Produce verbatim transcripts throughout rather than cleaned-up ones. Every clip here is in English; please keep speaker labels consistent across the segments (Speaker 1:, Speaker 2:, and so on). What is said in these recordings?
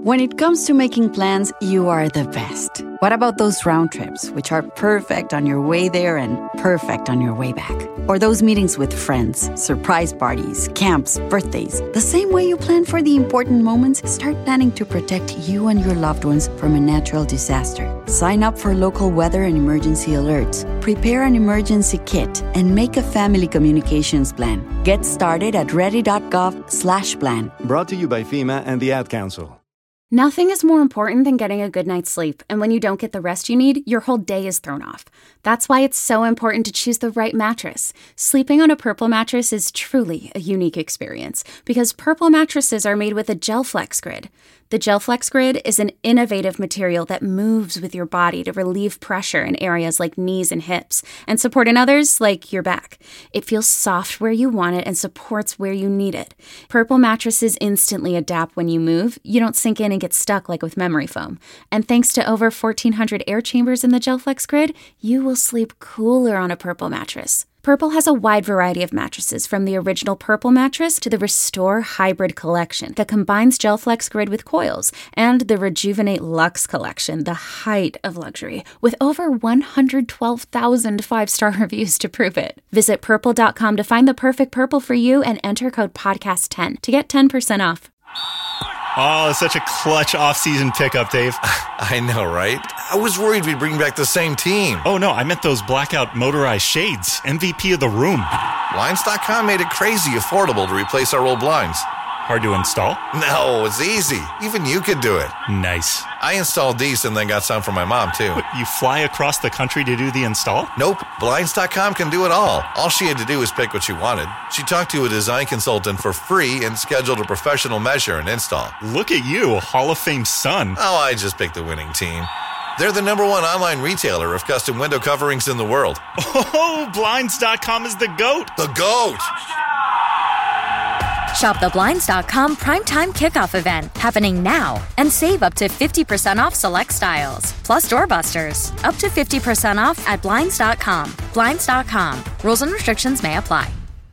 Speaker 1: When it comes to making plans, you are the best. What about those round trips, which are perfect on your way there and perfect on your way back? Or those meetings with friends, surprise parties, camps, birthdays. The same way you plan for the important moments, start planning to protect you and your loved ones from a natural disaster. Sign up for local weather and emergency alerts. Prepare an emergency kit and make a family communications plan. Get started at ready.gov slash plan.
Speaker 2: Brought to you by FEMA and the Ad Council.
Speaker 3: Nothing is more important than getting a good night's sleep, and when you don't get the rest you need, your whole day is thrown off. That's why it's so important to choose the right mattress. Sleeping on a Purple mattress is truly a unique experience, because Purple mattresses are made with a GelFlex Grid. The GelFlex Grid is an innovative material that moves with your body to relieve pressure in areas like knees and hips, and support in others like your back. It feels soft where you want it and supports where you need it. Purple mattresses instantly adapt when you move. You don't sink in and get stuck like with memory foam. And thanks to over fourteen hundred air chambers in the GelFlex Grid, you will sleep cooler on a Purple mattress. Purple has a wide variety of mattresses, from the original Purple mattress to the Restore Hybrid collection that combines GelFlex Grid with coils, and the Rejuvenate Luxe collection, the height of luxury, with over one hundred twelve thousand five-star reviews to prove it. Visit purple dot com to find the perfect Purple for you and enter code podcast ten to get ten percent off.
Speaker 4: Oh, such a clutch off-season pickup, Dave.
Speaker 5: I know, right? I was worried we'd bring back the same team.
Speaker 4: Oh, no, I meant those blackout motorized shades. M V P of the room.
Speaker 5: Blinds dot com made it crazy affordable to replace our old blinds.
Speaker 4: Hard to install?
Speaker 5: No, it's easy. Even you could do it.
Speaker 4: Nice.
Speaker 5: I installed these and then got some for my mom, too.
Speaker 4: What, you fly across the country to do the install?
Speaker 5: Nope. Blinds dot com can do it all. All she had to do was pick what she wanted. She talked to a design consultant for free and scheduled a professional measure and install.
Speaker 4: Look at you, a Hall of Fame son.
Speaker 5: Oh, I just picked the winning team. They're the number one online retailer of custom window coverings in the world.
Speaker 4: Oh, Blinds dot com is the GOAT.
Speaker 5: The GOAT!
Speaker 6: Shop the Blinds dot com Primetime Kickoff event happening now and save up to fifty percent off select styles. Plus doorbusters. Up to fifty percent off at Blinds dot com. Blinds dot com. Rules and restrictions may apply.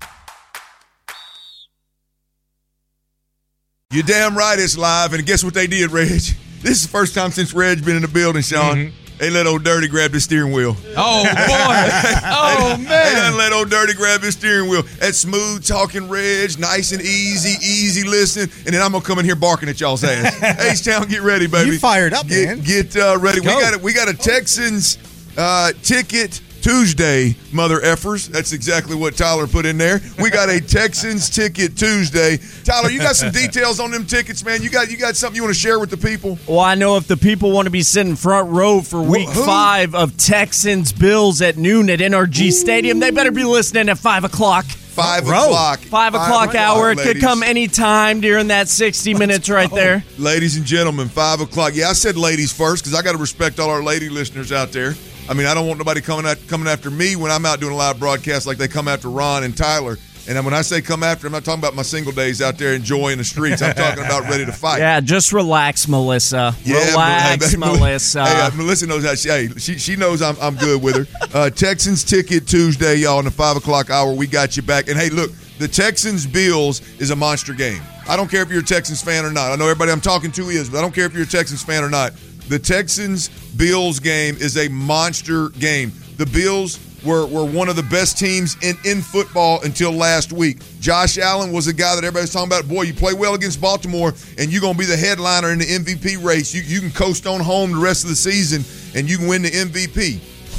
Speaker 7: You're damn right it's live, and guess what they did, Reg? This is the first time since Reg's been in the building, Sean. Mm-hmm. They let old Dirty grab the steering wheel.
Speaker 8: Oh, boy. Oh,
Speaker 7: they,
Speaker 8: man.
Speaker 7: They done let old Dirty grab his steering wheel. That smooth talking Reg, nice and easy, easy listening. And then I'm going to come in here barking at y'all's ass. H-Town, get ready, baby.
Speaker 8: You fired up,
Speaker 7: get,
Speaker 8: man.
Speaker 7: Get uh, ready. We got, a, we got a Texans uh, ticket Tuesday, mother effers. That's exactly what Tyler put in there. We got a Texans ticket Tuesday. Tyler, you got some details on them tickets, man. You got you got something you want to share with the people?
Speaker 9: Well, I know if the people want to be sitting front row for week
Speaker 7: Who?
Speaker 9: five of Texans Bills at noon at N R G Ooh. Stadium, they better be listening at five o'clock.
Speaker 7: Five o'clock.
Speaker 9: Five o'clock hour. It could come any time during that sixty minutes right there.
Speaker 7: Ladies and gentlemen, five o'clock. Yeah, I said ladies first because I got to respect all our lady listeners out there. I mean, I don't want nobody coming at, coming after me when I'm out doing a live broadcast like they come after Ron and Tyler. And when I say come after, I'm not talking about my single days out there enjoying the streets. I'm talking about ready to fight.
Speaker 9: Yeah, just relax, Melissa.
Speaker 7: Yeah,
Speaker 9: relax,
Speaker 7: hey,
Speaker 9: Melissa.
Speaker 7: Hey, uh, Melissa knows how she. Hey, she she knows I'm I'm good with her. Uh, Texans ticket Tuesday, y'all, in the five o'clock hour. We got you back. And hey, look, the Texans Bills is a monster game. I don't care if you're a Texans fan or not. I know everybody I'm talking to is, but I don't care if you're a Texans fan or not. The Texans-Bills game is a monster game. The Bills were, were one of the best teams in, in football until last week. Josh Allen was a guy that everybody's talking about. Boy, you play well against Baltimore, and you're going to be the headliner in the M V P race. You, you can coast on home the rest of the season, and you can win the M V P.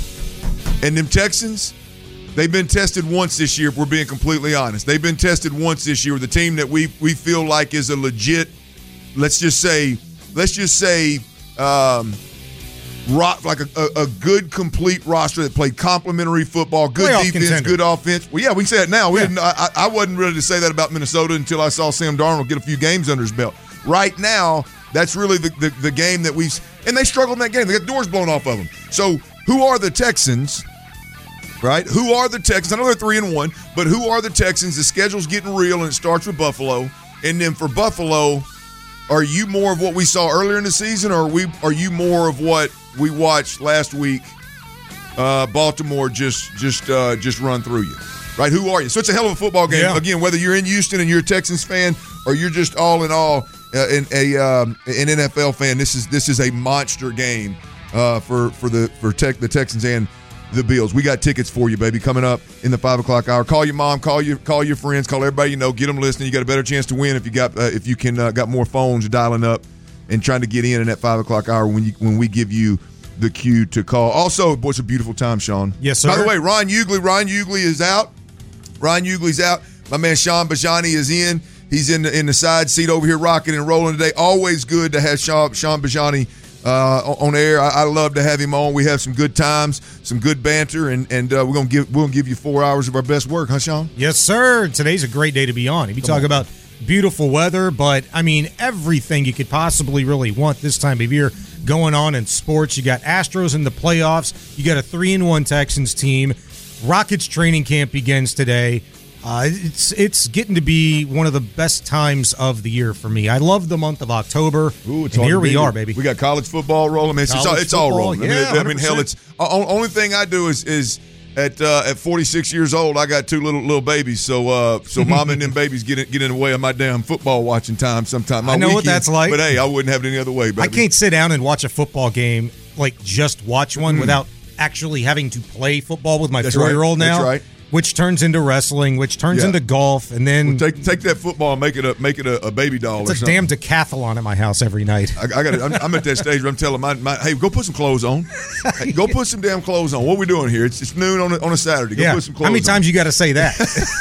Speaker 7: And them Texans, they've been tested once this year, if we're being completely honest. They've been tested once this year with a team that we we feel like is a legit, let's just say, let's just say, Um, rock, like a, a, a good, complete roster that played complementary football, good
Speaker 8: Playoff
Speaker 7: defense,
Speaker 8: contender.
Speaker 7: good offense. Well, yeah, we can say it now. We
Speaker 8: Yeah.
Speaker 7: didn't, I, I wasn't ready to say that about Minnesota until I saw Sam Darnold get a few games under his belt. Right now, that's really the, the, the game that we've – and they struggled in that game. They got doors blown off of them. So who are the Texans, right? Who are the Texans? I know they're three and one, but who are the Texans? The schedule's getting real, and it starts with Buffalo. And then for Buffalo – are you more of what we saw earlier in the season, or are we? Are you more of what we watched last week? Uh, Baltimore just just uh, just run through you, right? Who are you? So it's a hell of a football game.
Speaker 8: Yeah.
Speaker 7: Again, whether you're in Houston and you're a Texans fan, or you're just all in all uh, an, a um, an N F L fan, this is this is a monster game uh, for for the for tech, the Texans and the Bills. We got tickets for you, baby, coming up in the five o'clock hour. Call your mom, call your call your friends, call everybody you know, get them listening. You got a better chance to win if you got uh, if you can uh, got more phones dialing up and trying to get in in that five o'clock hour when you when we give you the cue to call. Also, boy, it's a beautiful time, Sean.
Speaker 10: Yes, sir.
Speaker 7: By the way, Ron Ugley, Ron Ugley is out. Ron Ugley's out. My man Sean Bajani is in. He's in the in the side seat over here, rocking and rolling today. Always good to have Sean Sean Bajani uh, on air. I, I love to have him on. We have some good times, some good banter, and and uh, we're gonna give we're gonna give you four hours of our best work, huh, Sean?
Speaker 10: Yes, sir. Today's a great day to be on. If you talk about beautiful weather, but I mean everything you could possibly really want this time of year going on in sports. You got Astros in the playoffs. You got a three and one Texans team. Rockets training camp begins today. Uh, it's it's getting to be one of the best times of the year for me. I love the month of October.
Speaker 7: Ooh, it's
Speaker 10: and here we
Speaker 7: be.
Speaker 10: are, baby.
Speaker 7: We got college football rolling. Man, it's, it's, all, it's all rolling.
Speaker 10: Yeah,
Speaker 7: I mean, I mean hell, it's uh, only thing I do is is at uh, at forty-six years old, I got two little little babies. So uh, so mama and them babies get in, get in the way of my damn football watching time. Sometimes my
Speaker 10: I know
Speaker 7: weekends,
Speaker 10: what that's like.
Speaker 7: But hey, I wouldn't have it any other way. Baby.
Speaker 10: I can't sit down and watch a football game like just watch one mm. without actually having to play football with my
Speaker 7: that's
Speaker 10: four year old
Speaker 7: right.
Speaker 10: now.
Speaker 7: That's right.
Speaker 10: Which turns into wrestling, which turns
Speaker 7: yeah.
Speaker 10: into golf, and then
Speaker 7: well, take take that football and make it a make it a, a baby doll.
Speaker 10: It's
Speaker 7: or
Speaker 10: a
Speaker 7: something.
Speaker 10: damn decathlon at my house every night.
Speaker 7: I, I got. I'm, I'm at that stage where I'm telling my, my hey, go put some clothes on. Hey, go put some damn clothes on. What are we doing here? It's, it's noon on a, on a Saturday. Go
Speaker 10: yeah.
Speaker 7: put some clothes on.
Speaker 10: How many times on. You got to say that?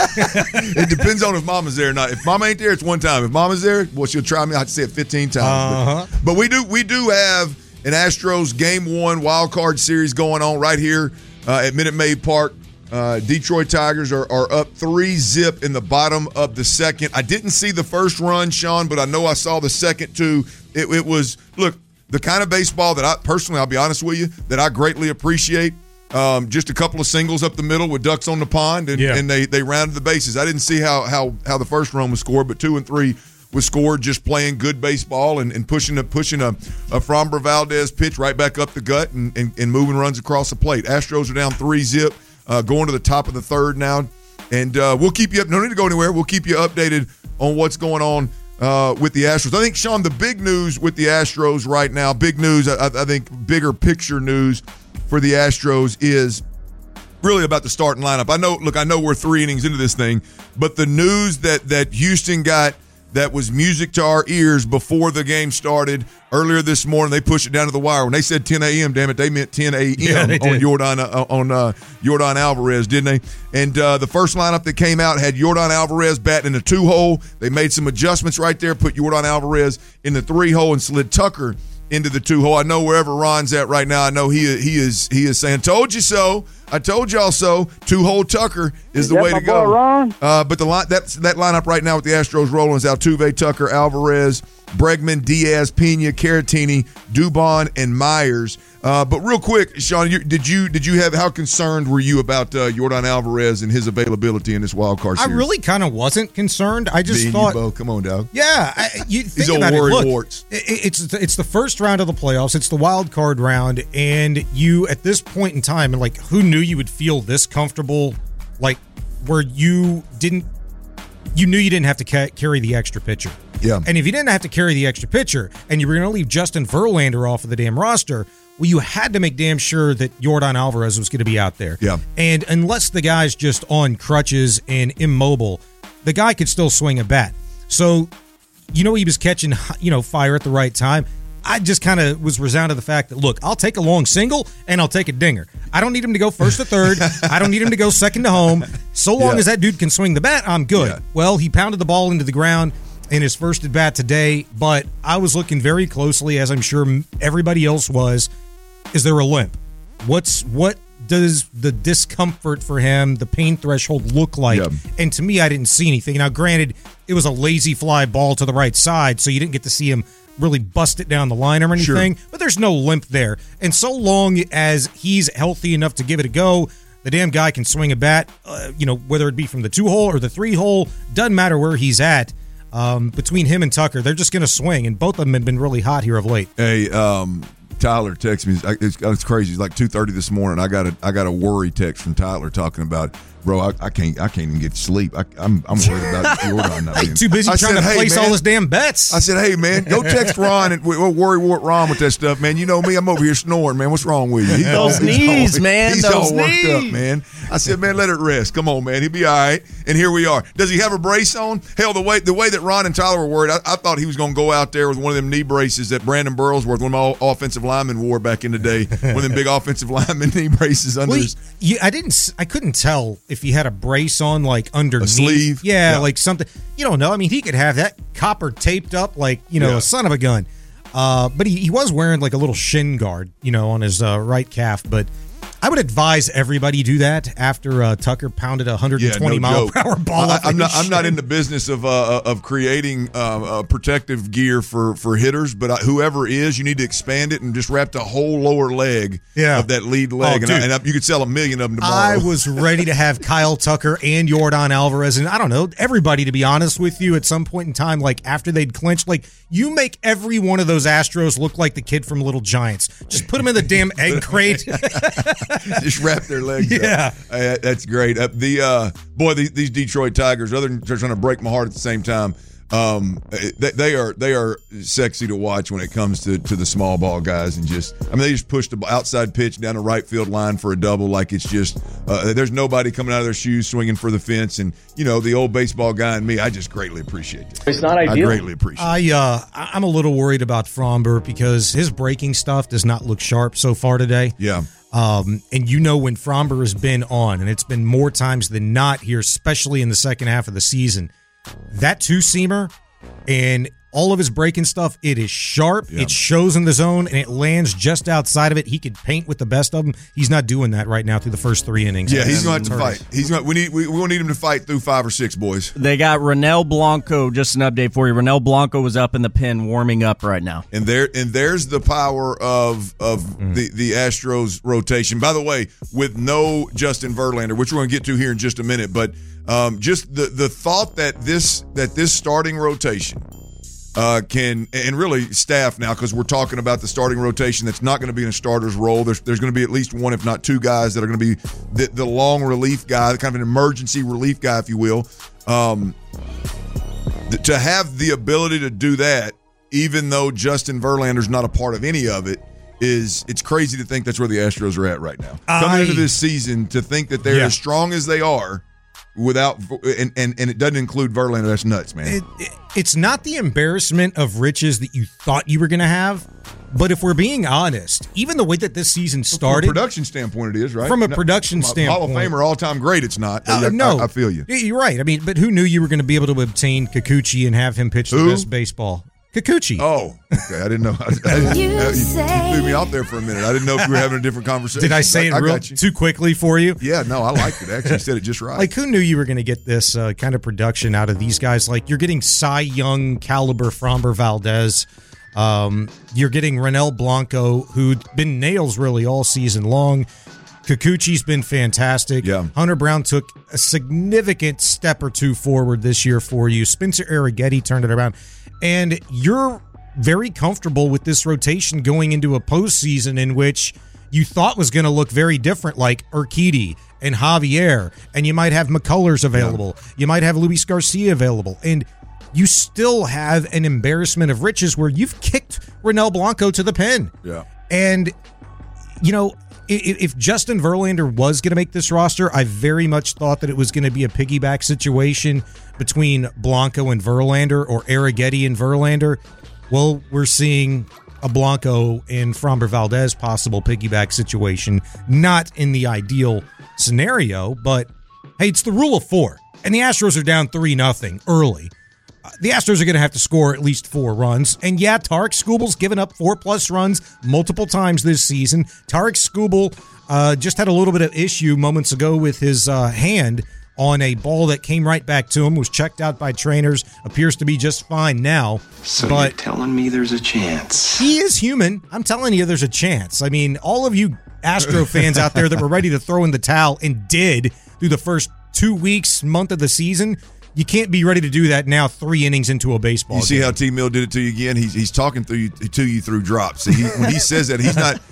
Speaker 7: It depends on if Mama's there or not. If Mama ain't there, it's one time. If Mama's there, well, she'll try me. I have to say it fifteen times.
Speaker 10: Uh-huh.
Speaker 7: But, but we do we do have an Astros Game One wild card series going on right here uh, at Minute Maid Park. Uh, Detroit Tigers are, are up three zip in the bottom of the second. I didn't see the first run, Sean, but I know I saw the second too. It, it was, look, the kind of baseball that I personally, I'll be honest with you, that I greatly appreciate. Um, just a couple of singles up the middle with ducks on the pond, and,
Speaker 10: yeah.
Speaker 7: and they, they rounded the bases. I didn't see how how how the first run was scored, but two and three was scored just playing good baseball and, and pushing a pushing a, a Framber Valdez pitch right back up the gut and, and, and moving runs across the plate. Astros are down three zip. Uh, going to the top of the third now, and uh, we'll keep you up. No need to go anywhere. We'll keep you updated on what's going on uh, with the Astros. I think, Sean, the big news with the Astros right now, big news, I, I think bigger picture news for the Astros is really about the starting lineup. I know, look, I know we're three innings into this thing, but the news that that Houston got that was music to our ears before the game started earlier this morning. They pushed it down to the wire. When they said ten a.m., damn it, they meant ten a.m.
Speaker 10: Yeah,
Speaker 7: on Yordan uh, on uh, Yordan Alvarez, didn't they? And uh, the first lineup that came out had Yordan Alvarez batting in the two-hole. They made some adjustments right there, put Yordan Alvarez in the three-hole and slid Tucker into the two-hole. I know wherever Ron's at right now, I know he he is he is saying, "Told you so. I told y'all so." Two-hole Tucker is, is the way to go.
Speaker 11: Boy, Ron?
Speaker 7: Uh, but the line that that lineup right now with the Astros rolling is Altuve, Tucker, Alvarez, Bregman, Diaz, Pena, Caratini, Dubon, and Myers. Uh, but real quick, Sean, you, did you did you have how concerned were you about uh, Yordan Alvarez and his availability in this wild card series?
Speaker 10: I really kind of wasn't concerned. I just
Speaker 7: Me
Speaker 10: thought,
Speaker 7: and you both. Come on, dog.
Speaker 10: Yeah, I, you think
Speaker 7: These old
Speaker 10: about it.
Speaker 7: worry
Speaker 10: Look,
Speaker 7: warts.
Speaker 10: it, it's it's the first round of the playoffs. It's the wild card round, and you at this point in time, and like, who knew you would feel this comfortable, like where you didn't, you knew you didn't have to ca- carry the extra pitcher.
Speaker 7: Yeah.
Speaker 10: And if you didn't have to carry the extra pitcher, and you were going to leave Justin Verlander off of the damn roster, well, you had to make damn sure that Yordan Alvarez was going to be out there.
Speaker 7: Yeah.
Speaker 10: And unless the guy's just on crutches and immobile, the guy could still swing a bat. So, you know, he was catching, you know, fire at the right time. I just kind of was resounded the fact that, look, I'll take a long single and I'll take a dinger. I don't need him to go first to third. I don't need him to go second to home. So long
Speaker 7: Yeah.
Speaker 10: as that dude can swing the bat, I'm good.
Speaker 7: Yeah.
Speaker 10: Well, he pounded the ball into the ground in his first at bat today, but I was looking very closely, as I'm sure everybody else was. Is there a limp? What's what does the discomfort for him, the pain threshold, look like?
Speaker 7: Yeah.
Speaker 10: And to me, I didn't see anything. Now, granted, it was a lazy fly ball to the right side, so you didn't get to see him really bust it down the line or anything,
Speaker 7: Sure.
Speaker 10: but there's no limp there. And so long as he's healthy enough to give it a go, the damn guy can swing a bat, uh, you know, whether it be from the two-hole or the three-hole, doesn't matter where he's at. Um, between him and Tucker, they're just going to swing, and both of them have been really hot here of late.
Speaker 7: Hey, um, Tyler texted me. It's, it's crazy. It's like two thirty this morning. I got a I got a worry text from Tyler talking about Bro, I, I can't. I can't even get to sleep. I, I'm. I'm worried about Jordan not being.
Speaker 10: Too busy
Speaker 7: I
Speaker 10: trying
Speaker 7: said,
Speaker 10: to
Speaker 7: hey,
Speaker 10: place
Speaker 7: man,
Speaker 10: all his damn bets.
Speaker 7: I said, "Hey, man, go text Ron and we'll worry what Ron with that stuff, man. You know me. I'm over here snoring, man. What's wrong with you? He's
Speaker 9: Those
Speaker 7: all,
Speaker 9: knees,
Speaker 7: all,
Speaker 9: man.
Speaker 7: He's
Speaker 9: Those
Speaker 7: all worked
Speaker 9: knees.
Speaker 7: up, man. I said, man, let it rest. Come on, man. He'll be all right. And here we are. Does he have a brace on? Hell, the way the way that Ron and Tyler were worried, I, I thought he was going to go out there with one of them knee braces that Brandon Burlesworth, one of my offensive linemen, wore back in the day. One of them big offensive lineman knee braces under
Speaker 10: Well,
Speaker 7: his.
Speaker 10: you, I didn't. I couldn't tell if he had a brace on, like underneath.
Speaker 7: A sleeve?
Speaker 10: Yeah,
Speaker 7: Yeah.
Speaker 10: like something. You don't know. I mean, he could have that copper taped up, like you know,
Speaker 7: Yeah.
Speaker 10: a son of a gun. Uh, but he, he was wearing like a little shin guard, you know, on his uh, right calf. But I would advise everybody do that after uh, Tucker pounded a one hundred twenty
Speaker 7: Yeah, no
Speaker 10: mile
Speaker 7: joke.
Speaker 10: per hour ball.
Speaker 7: I,
Speaker 10: off
Speaker 7: I'm
Speaker 10: his
Speaker 7: not. I'm not
Speaker 10: shin.
Speaker 7: in the business of uh, of creating uh, uh, protective gear for, for hitters, but I, whoever is, you need to expand it and just wrap the whole lower leg
Speaker 10: Yeah.
Speaker 7: of that lead leg,
Speaker 10: Oh,
Speaker 7: and, I,
Speaker 10: dude.
Speaker 7: and I, you could sell a million of them tomorrow.
Speaker 10: I was ready to have Kyle Tucker and Yordan Alvarez, and I don't know, everybody, to be honest with you, at some point in time, like after they'd clinched, like you make every one of those Astros look like the kid from Little Giants. Just put them in the damn egg crate.
Speaker 7: just wrap their legs
Speaker 10: Yeah.
Speaker 7: up. Uh, that's great. Uh, the uh, boy, these, these Detroit Tigers, other than they're trying to break my heart at the same time, um, they, they are they are sexy to watch when it comes to, to the small ball guys, and just I mean they just push the outside pitch down the right field line for a double like it's just uh, there's nobody coming out of their shoes swinging for the fence, and you know the old baseball guy in me, I just greatly appreciate it.
Speaker 11: It's not ideal.
Speaker 7: I greatly appreciate
Speaker 10: I
Speaker 7: it.
Speaker 10: uh, I- I'm a little worried about Fromber because his breaking stuff does not look sharp so far today.
Speaker 7: Yeah.
Speaker 10: Um, and you know when Fromber has been on, and it's been more times than not here, especially in the second half of the season, that two-seamer and all of his breaking stuff, it is sharp,
Speaker 7: Yeah.
Speaker 10: it shows in the zone, and it lands just outside of it. He could paint with the best of them. He's not doing that right now through the first three innings.
Speaker 7: Yeah, he's going to have to
Speaker 10: Turtles.
Speaker 7: fight. He's going. We need. We, we will need him to fight through five or six, boys.
Speaker 9: They got Ronel Blanco. Just an update for you. Ronel Blanco was up in the pen warming up right now.
Speaker 7: And there, and there's the power of of
Speaker 10: Mm.
Speaker 7: the the Astros rotation. By the way, with no Justin Verlander, which we're going to get to here in just a minute, but um, just the the thought that this that this starting rotation uh, can, and really staff now, because we're talking about the starting rotation that's not going to be in a starter's role. There's there's going to be at least one, if not two, guys that are going to be the, the long relief guy, kind of an emergency relief guy, if you will. Um, th- to have the ability to do that, even though Justin Verlander's not a part of any of it, is it's crazy to think that's where the Astros are at right now.
Speaker 10: I-
Speaker 7: Coming into this season, to think that they're
Speaker 10: Yeah.
Speaker 7: as strong as they are without and, and and it doesn't include Verlander, that's nuts, man.
Speaker 10: It, it, it's not the embarrassment of riches that you thought you were going to have, but if we're being honest, even the way that this season started,
Speaker 7: From a production standpoint, it is, right?
Speaker 10: From a
Speaker 7: No,
Speaker 10: production
Speaker 7: from a Hall of
Speaker 10: standpoint.
Speaker 7: Famer, all-time great, it's not.
Speaker 10: Uh,
Speaker 7: I,
Speaker 10: no,
Speaker 7: I, I feel you.
Speaker 10: Yeah, You're right. I mean, but who knew you were going to be able to obtain Kikuchi and have him pitch the
Speaker 7: Who?
Speaker 10: best baseball? Kikuchi.
Speaker 7: Oh, okay. I didn't know. I, I didn't, you, you, you threw me out there for a minute. I didn't know if we were having a different conversation.
Speaker 10: Did I say it
Speaker 7: I
Speaker 10: real
Speaker 7: got you.
Speaker 10: too quickly for you?
Speaker 7: Yeah, no, I liked it. Actually, you said it just right.
Speaker 10: Like, who knew you were going to get this uh, kind of production out of these guys? Like, you're getting Cy Young caliber Fromber Valdez. Um, you're getting Ronel Blanco, who's been nails really all season long. Kikuchi's been fantastic.
Speaker 7: Yeah.
Speaker 10: Hunter Brown took a significant step or two forward this year for you. Spencer Arrighetti turned it around. And you're very comfortable with this rotation going into a postseason in which you thought was going to look very different, like Urquidy and Javier, and you might have McCullers available. Yeah. You might have Luis Garcia available. And you still have an embarrassment of riches where you've kicked Ronel Blanco to the pen.
Speaker 7: Yeah.
Speaker 10: And, you know, if Justin Verlander was going to make this roster, I very much thought that it was going to be a piggyback situation between Blanco and Verlander or Arrighetti and Verlander. Well, we're seeing a Blanco and Fromber Valdez possible piggyback situation. Not in the ideal scenario, but hey, it's the rule of four. And the Astros are down three nothing early. The Astros are going to have to score at least four runs. And yeah, Tarek Skubal's given up four-plus runs multiple times this season. Tarek Skubal uh, just had a little bit of issue moments ago with his uh, hand on a ball that came right back to him, was checked out by trainers, appears to be just fine now.
Speaker 12: So
Speaker 10: but
Speaker 12: you're telling me there's a chance?
Speaker 10: He is human. I'm telling you there's a chance. I mean, all of you Astro fans out there that were ready to throw in the towel and did through the first two weeks, month of the season, you can't be ready to do that now three innings into a baseball
Speaker 7: You see
Speaker 10: game.
Speaker 7: how T. Mill did it to you again? He's he's talking through you, to you through drops. He, when he says that, he's not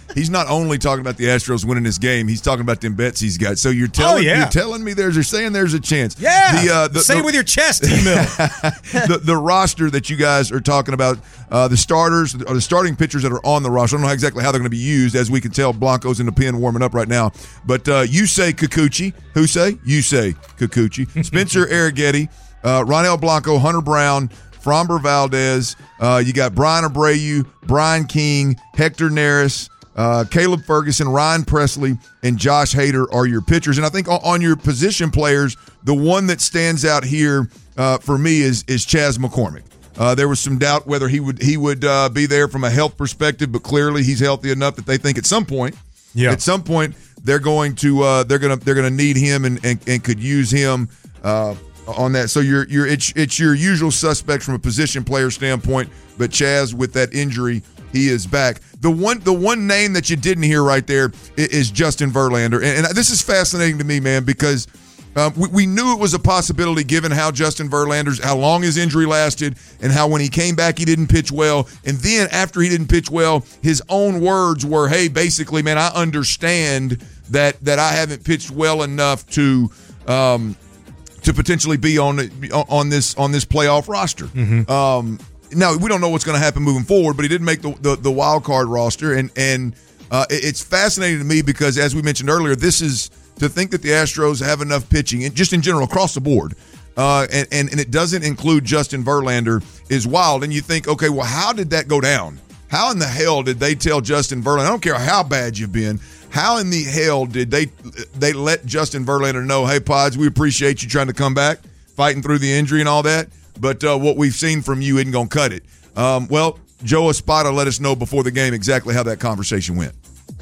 Speaker 7: he's not only talking about the Astros winning this game, he's talking about them bets he's got. So you're telling,
Speaker 10: oh, yeah.
Speaker 7: you're telling me there's, you're saying there's a chance.
Speaker 10: Yeah.
Speaker 7: The, uh, the,
Speaker 10: Say
Speaker 7: the,
Speaker 10: it with your chest, T-Mill.
Speaker 7: the, the roster that you guys are talking about, uh, the starters, or the starting pitchers that are on the roster, I don't know exactly how they're going to be used. As we can tell, Blanco's in the pen warming up right now. But uh, you say Kikuchi. Who say? You say Kikuchi. Spencer Arrighetti, uh, Ronel Blanco, Hunter Brown, Framber Valdez. Uh, you got Brian Abreu, Brian King, Hector Neris, uh, Caleb Ferguson, Ryan Presley, and Josh Hader are your pitchers. And I think on, on your position players, the one that stands out here uh, for me is is Chas McCormick. Uh, there was some doubt whether he would he would uh, be there from a health perspective, but clearly he's healthy enough that they think at some point,
Speaker 10: yeah.
Speaker 7: at some point they're going to uh, they're gonna they're gonna need him and and, and could use him. Uh, on that. So you're you're it's it's your usual suspects from a position player standpoint, but Chas, with that injury, he is back. The one the one name that you didn't hear right there is Justin Verlander. And, and this is fascinating to me, man, because um, we, we knew it was a possibility given how Justin Verlander's, how long his injury lasted, and how when he came back he didn't pitch well. And then after he didn't pitch well, his own words were, hey, basically, man, I understand that that I haven't pitched well enough to um, to potentially be on on this on this playoff roster.
Speaker 10: Mm-hmm.
Speaker 7: Um, now we don't know what's going to happen moving forward, but he did make the, the, the wild card roster, and and uh, it's fascinating to me because, as we mentioned earlier, this is to think that the Astros have enough pitching, and just in general across the board, uh, and, and and it doesn't include Justin Verlander is wild. And you think, okay, well, how did that go down? How in the hell did they tell Justin Verlander? I don't care how bad you've been. How in the hell did they they let Justin Verlander know, hey, Pods, we appreciate you trying to come back, fighting through the injury and all that, but uh, what we've seen from you isn't going to cut it. Um, well, Joe Espada let us know before the game exactly how that conversation went.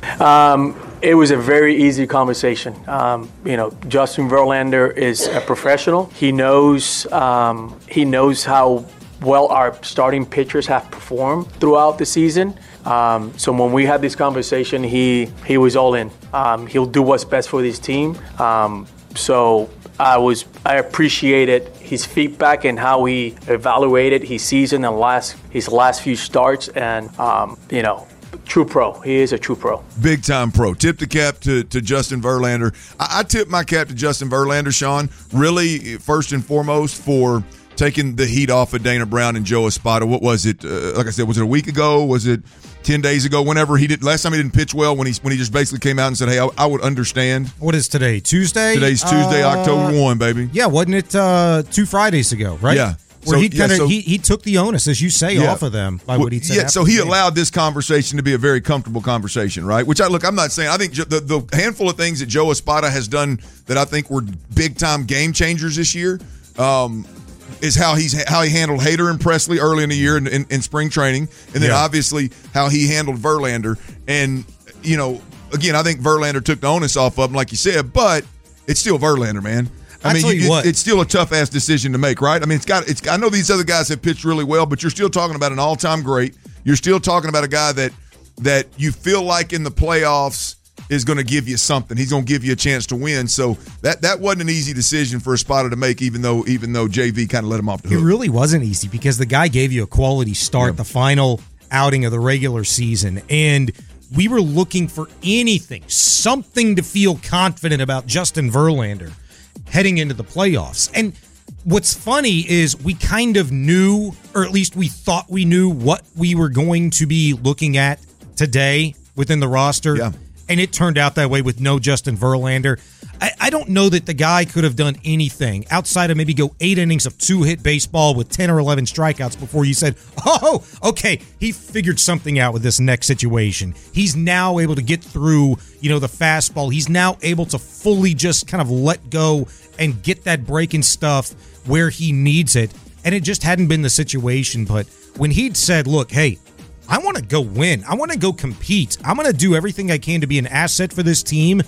Speaker 11: Um, it was a very easy conversation. Um, you know, Justin Verlander is a professional. He knows um, he knows how well our starting pitchers have performed throughout the season. Um, so when we had this conversation, he he was all in. Um, he'll do what's best for this team. Um, so I was I appreciated his feedback and how he evaluated his season and last his last few starts. And um, you know, true pro. He is a true pro.
Speaker 7: Big time pro. Tip the cap to, to Justin Verlander. I, I tip my cap to Justin Verlander, Sean. Really, first and foremost, for taking the heat off of Dana Brown and Joe Espada. What was it? Uh, like I said, was it a week ago? Was it ten days ago? Whenever he did, last time he didn't pitch well, when he when he just basically came out and said, "Hey, I, I would understand."
Speaker 10: What is today? Tuesday.
Speaker 7: Today's Tuesday, uh, October first, baby.
Speaker 10: Yeah, wasn't it uh, two Fridays ago? Right.
Speaker 7: Yeah.
Speaker 10: Where
Speaker 7: so,
Speaker 10: he kind of
Speaker 7: yeah, so,
Speaker 10: he, he took the onus, as you say,
Speaker 7: yeah.
Speaker 10: off of them by what he said.
Speaker 7: Yeah, so he
Speaker 10: the game.
Speaker 7: allowed this conversation to be a very comfortable conversation, right? Which I look, I'm not saying. I think the, the handful of things that Joe Espada has done that I think were big time game changers this year. Um, is how he's how he handled Hader and Presley early in the year in, in, in spring training, and then
Speaker 10: yeah.
Speaker 7: obviously how he handled Verlander. And you know, again, I think Verlander took the onus off of him, like you said, but it's still Verlander, man. I, I mean,
Speaker 10: tell you
Speaker 7: it,
Speaker 10: what.
Speaker 7: it's still a tough ass decision to make, right? I mean, it's got it's. I know these other guys have pitched really well, but you're still talking about an all time great. You're still talking about a guy that that you feel like in the playoffs is going to give you something. He's going to give you a chance to win. So that that wasn't an easy decision for Espada to make, even though even though J V kind of let him off the hook.
Speaker 10: It really wasn't easy because the guy gave you a quality start,
Speaker 7: yeah.
Speaker 10: the final outing of the regular season, and we were looking for anything, something to feel confident about Justin Verlander heading into the playoffs. And what's funny is we kind of knew, or at least we thought we knew, what we were going to be looking at today within the roster.
Speaker 7: Yeah.
Speaker 10: And it turned out that way with no Justin Verlander. I, I don't know that the guy could have done anything outside of maybe go eight innings of two-hit baseball with ten or eleven strikeouts before you said, oh, okay, he figured something out with this next situation. He's now able to get through, you know, the fastball. He's now able to fully just kind of let go and get that breaking stuff where he needs it. And it just hadn't been the situation. But when he'd said, look, hey, I want to go win. I want to go compete. I'm going to do everything I can to be an asset for this team,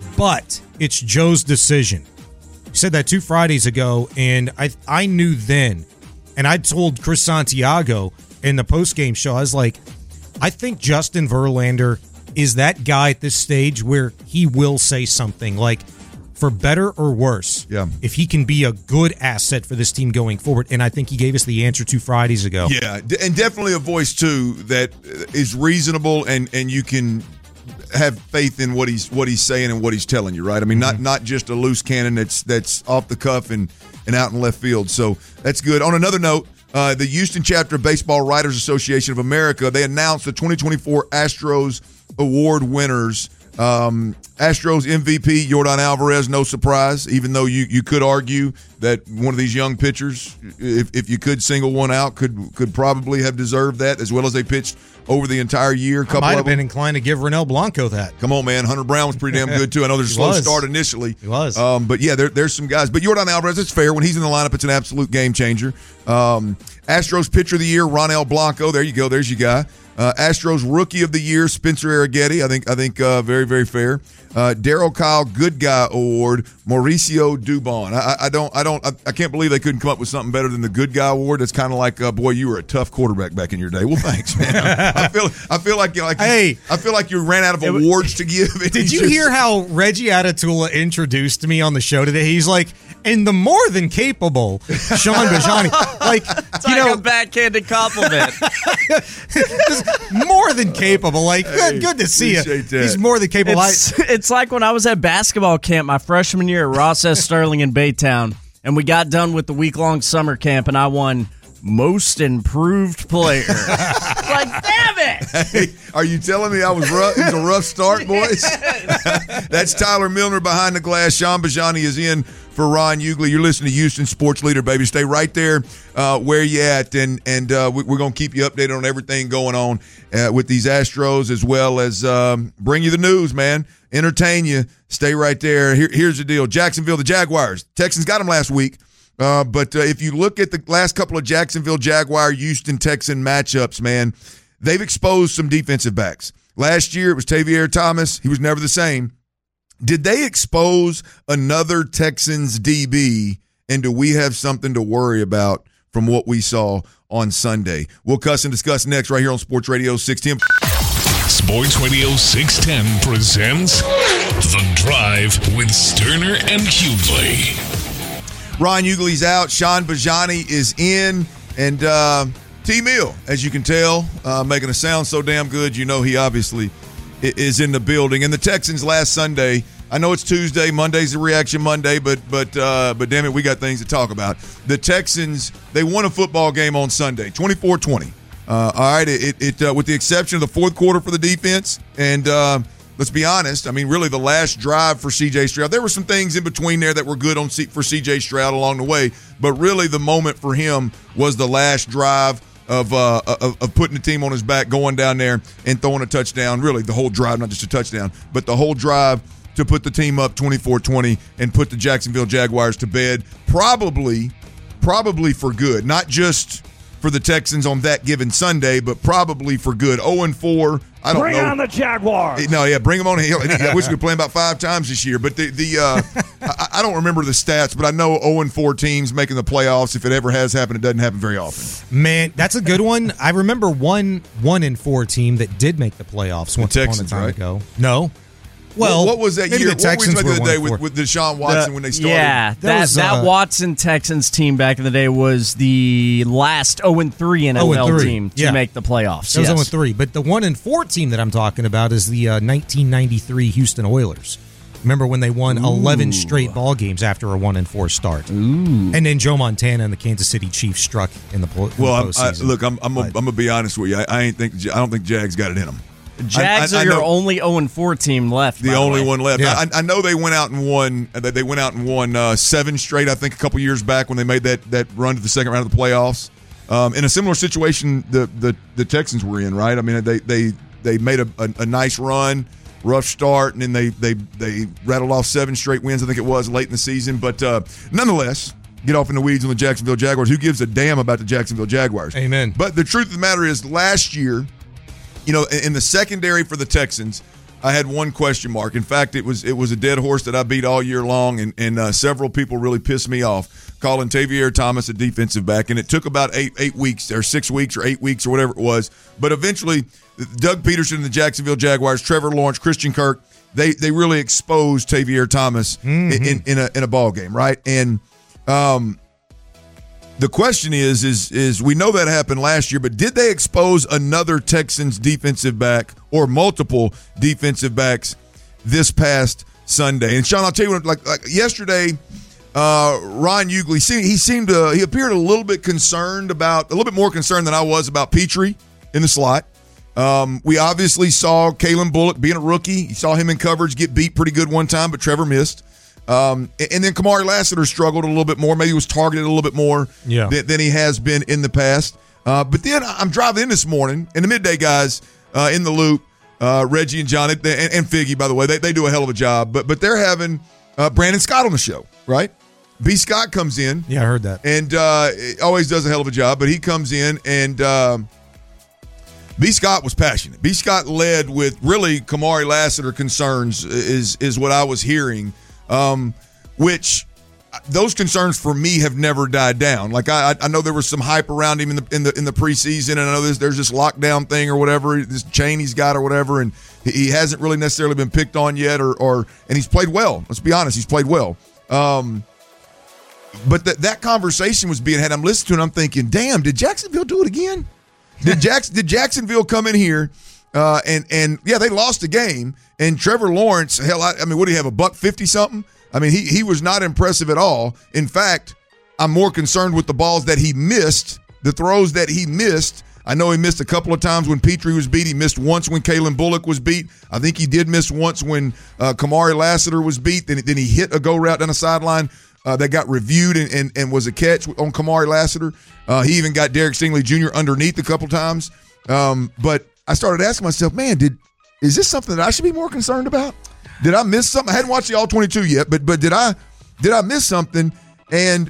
Speaker 10: but it's Joe's decision. He said that two Fridays ago, and I I knew then, and I told Chris Santiago in the postgame show, I was like, I think Justin Verlander is that guy at this stage where he will say something like, for better or worse,
Speaker 7: yeah.
Speaker 10: if he can be a good asset for this team going forward. And I think he gave us the answer two Fridays ago.
Speaker 7: Yeah, and definitely a voice, too, that is reasonable and, and you can have faith in what he's what he's saying and what he's telling you, right? I mean, mm-hmm. not not just a loose cannon that's that's off the cuff and, and out in left field. So that's good. On another note, uh, the Houston chapter of Baseball Writers Association of America, they announced the twenty twenty-four Astros Award winners. Um, Astros M V P, Yordan Alvarez, no surprise, even though you, you could argue that one of these young pitchers, if, if you could single one out, could could probably have deserved that, as well as they pitched over the entire year.
Speaker 10: I might have been inclined to give Ronel Blanco that.
Speaker 7: Come on, man. Hunter Brown was pretty damn good, too. I know there's a slow
Speaker 10: was.
Speaker 7: start initially.
Speaker 10: He was.
Speaker 7: Um, but, yeah, there, there's some guys. But Yordan Alvarez, it's fair. When he's in the lineup, it's an absolute game changer. Um, Astros Pitcher of the Year, Ronel Blanco. There you go. There's your guy. Uh, Astros Rookie of the Year, Spencer Arrighetti. I think I think uh, very, very fair. Uh, Darryl Kyle Good Guy Award, Mauricio Dubon. I, I don't I don't I, I can't believe they couldn't come up with something better than the Good Guy Award. It's kind of like, uh, boy, you were a tough quarterback back in your day. Well, thanks, man. I, I feel I feel like you like
Speaker 10: hey,
Speaker 7: I feel like you ran out of awards to give.
Speaker 10: Did you just hear how Reggie Atatula introduced me on the show today? He's like, and the more than capable Sean Bajani. Like,
Speaker 9: it's
Speaker 10: you
Speaker 9: like
Speaker 10: know,
Speaker 9: a backhanded compliment.
Speaker 10: More than capable. Like,
Speaker 7: hey,
Speaker 10: good, good to see you.
Speaker 7: That.
Speaker 10: He's more than capable.
Speaker 9: It's, it's like when I was at basketball camp my freshman year at Ross S. Sterling in Baytown, and we got done with the week-long summer camp, and I won Most Improved Player. Like, damn it!
Speaker 7: Hey, are you telling me I was rough? It was a rough start, boys? That's Tyler Milner behind the glass. Sean Bajani is in for Ron Ugly. You're listening to Houston Sports Leader, baby. Stay right there uh, where you at, and and uh, we, we're going to keep you updated on everything going on uh, with these Astros, as well as um, bring you the news, man. Entertain you. Stay right there. Here, here's the deal. Jacksonville, the Jaguars. Texans got them last week. Uh, but uh, if you look at the last couple of Jacksonville Jaguar, Houston Texan matchups, man, they've exposed some defensive backs. Last year, it was Tavier Thomas. He was never the same. Did they expose another Texans D B, and do we have something to worry about from what we saw on Sunday? We'll cuss and discuss next right here on Sports Radio six ten.
Speaker 13: Sports Radio six ten presents The Drive with Sterner and Hughley.
Speaker 7: Ron Ugly's out. Sean Bajani is in. And uh, T-Mill, as you can tell, uh, making it sound so damn good, you know he obviously is in the building. And the Texans last Sunday, I know it's Tuesday, Monday's a reaction Monday, but but uh, but damn it, we got things to talk about. The Texans, they won a football game on Sunday, twenty-four twenty. Uh, all right, it, it uh, with the exception of the fourth quarter for the defense, and uh, let's be honest, I mean, really the last drive for C J Stroud, there were some things in between there that were good on C- for C J Stroud along the way, but really the moment for him was the last drive of, uh, of of putting the team on his back, going down there and throwing a touchdown. Really, the whole drive, not just a touchdown, but the whole drive to put the team up twenty-four twenty and put the Jacksonville Jaguars to bed, probably, probably for good, not just for the Texans on that given Sunday, but probably for good. oh and four, I don't
Speaker 14: bring
Speaker 7: know.
Speaker 14: Bring on the Jaguars.
Speaker 7: No, yeah, bring them on. I wish we could play them about five times this year. But the, the uh, I, I don't remember the stats, but I know oh and four teams making the playoffs. If it ever has happened, it doesn't happen very often.
Speaker 10: Man, that's a good one. I remember one one and four team that did make the playoffs once
Speaker 7: the Texans,
Speaker 10: upon a time
Speaker 7: right?
Speaker 10: ago. No. Well,
Speaker 7: what, what was that
Speaker 10: maybe
Speaker 7: year?
Speaker 10: The Texans
Speaker 7: what were we the other day
Speaker 10: were
Speaker 7: with, with Deshaun Watson
Speaker 9: the,
Speaker 7: when they started?
Speaker 9: Yeah, that
Speaker 10: that, was,
Speaker 9: that
Speaker 10: uh,
Speaker 9: Watson Texans team back in the day was the last oh and three N F L team to
Speaker 10: yeah.
Speaker 9: make the playoffs.
Speaker 10: That was
Speaker 9: yes.
Speaker 10: oh and three. But the one and four team that I'm talking about is the uh, nineteen ninety-three Houston Oilers. Remember when they won Ooh. eleven straight ball games after a one and four start?
Speaker 9: Ooh.
Speaker 10: And then Joe Montana and the Kansas City Chiefs struck in the, in
Speaker 7: well,
Speaker 10: the postseason.
Speaker 7: I, look, I'm I'm, a, I'm gonna be honest with you. I, I ain't think I don't think Jags got it in them.
Speaker 9: Jags I, I, I are your only oh and four team left.
Speaker 7: The only
Speaker 9: the
Speaker 7: one left.
Speaker 10: Yeah.
Speaker 7: I, I know they went out and won. They went out and won uh, seven straight. I think a couple years back when they made that that run to the second round of the playoffs. Um, in a similar situation, the, the the Texans were in, right? I mean, they they they made a, a, a nice run, rough start, and then they they they rattled off seven straight wins. I think it was late in the season, but uh, nonetheless. Get off in the weeds on the Jacksonville Jaguars. Who gives a damn about the Jacksonville Jaguars?
Speaker 10: Amen.
Speaker 7: But the truth of the matter is, last year, you know, in the secondary for the Texans, I had one question mark. In fact, it was it was a dead horse that I beat all year long, and, and uh, several people really pissed me off, calling Tavier Thomas a defensive back. And it took about eight eight weeks or six weeks or eight weeks or whatever it was. But eventually, Doug Peterson and the Jacksonville Jaguars, Trevor Lawrence, Christian Kirk, they they really exposed Tavier Thomas mm-hmm. in, in, in, a, in a ball game, right? And um, The question is, is, is we know that happened last year, but did they expose another Texans defensive back or multiple defensive backs this past Sunday? And Sean, I'll tell you what, like, like yesterday, uh, Ron Ugley, he seemed to, he appeared a little bit concerned about, a little bit more concerned than I was about Petrie in the slot. Um, we obviously saw Kalen Bullock being a rookie. You saw him in coverage get beat pretty good one time, but Trevor missed. Um, and then Kamari Lassiter struggled a little bit more. Maybe he was targeted a little bit more
Speaker 10: yeah.
Speaker 7: than, than he has been in the past. Uh, but then I'm driving in this morning, and the midday guys uh, in the loop, uh, Reggie and John, and, and Figgy, by the way, they, they do a hell of a job. But but they're having uh, Brandon Scott on the show, right? B. Scott comes in.
Speaker 10: Yeah, I heard that.
Speaker 7: And uh, always does a hell of a job. But he comes in, and uh, B. Scott was passionate. B. Scott led with really Kamari Lassiter concerns is is what I was hearing. Um, which those concerns for me have never died down. Like I, I know there was some hype around him in the in the in the preseason, and I know there's, there's this lockdown thing or whatever, this chain he's got or whatever, and he hasn't really necessarily been picked on yet, or or and he's played well. Let's be honest, he's played well. Um, but that that conversation was being had. I'm listening to it, and I'm thinking, damn, did Jacksonville do it again? Did Jackson did Jacksonville come in here? Uh, and, and yeah, they lost the game. And Trevor Lawrence, hell, I, I mean, what do you have, a buck fifty something? I mean, he he was not impressive at all. In fact, I'm more concerned with the balls that he missed, the throws that he missed. I know he missed a couple of times when Petrie was beat. He missed once when Kalen Bullock was beat. I think he did miss once when uh, Kamari Lassiter was beat. Then, then he hit a go route down the sideline uh, that got reviewed and, and, and was a catch on Kamari Lassiter. Uh, he even got Derek Stingley Junior underneath a couple times. Um, but I started asking myself, man, did is this something that I should be more concerned about? Did I miss something? I hadn't watched the All twenty-two yet, but but did I did I miss something? And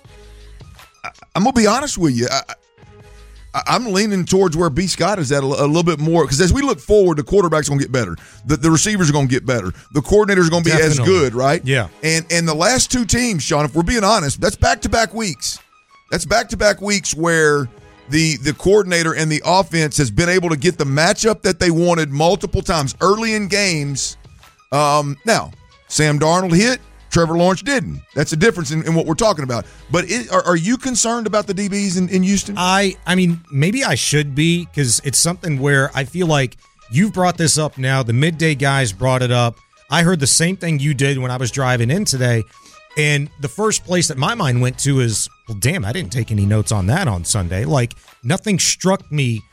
Speaker 7: I, I'm gonna be honest with you, I, I, I'm leaning towards where B. Scott is at a, a little bit more, because as we look forward, the quarterback's gonna get better, the, the receivers are gonna get better, the coordinators are gonna be Definitely. as good, right?
Speaker 10: Yeah.
Speaker 7: And and the last two teams, Sean, if we're being honest, that's back to back weeks. That's back to back weeks where the the coordinator and the offense has been able to get the matchup that they wanted multiple times early in games. Um, now, Sam Darnold hit, Trevor Lawrence didn't. That's a difference in, in what we're talking about. But it, are, are you concerned about the D Bs in, in Houston?
Speaker 10: I, I mean, maybe I should be, because it's something where I feel like you've brought this up now. The midday guys brought it up. I heard the same thing you did when I was driving in today. And the first place that my mind went to is, well, damn, I didn't take any notes on that on Sunday. Like, nothing struck me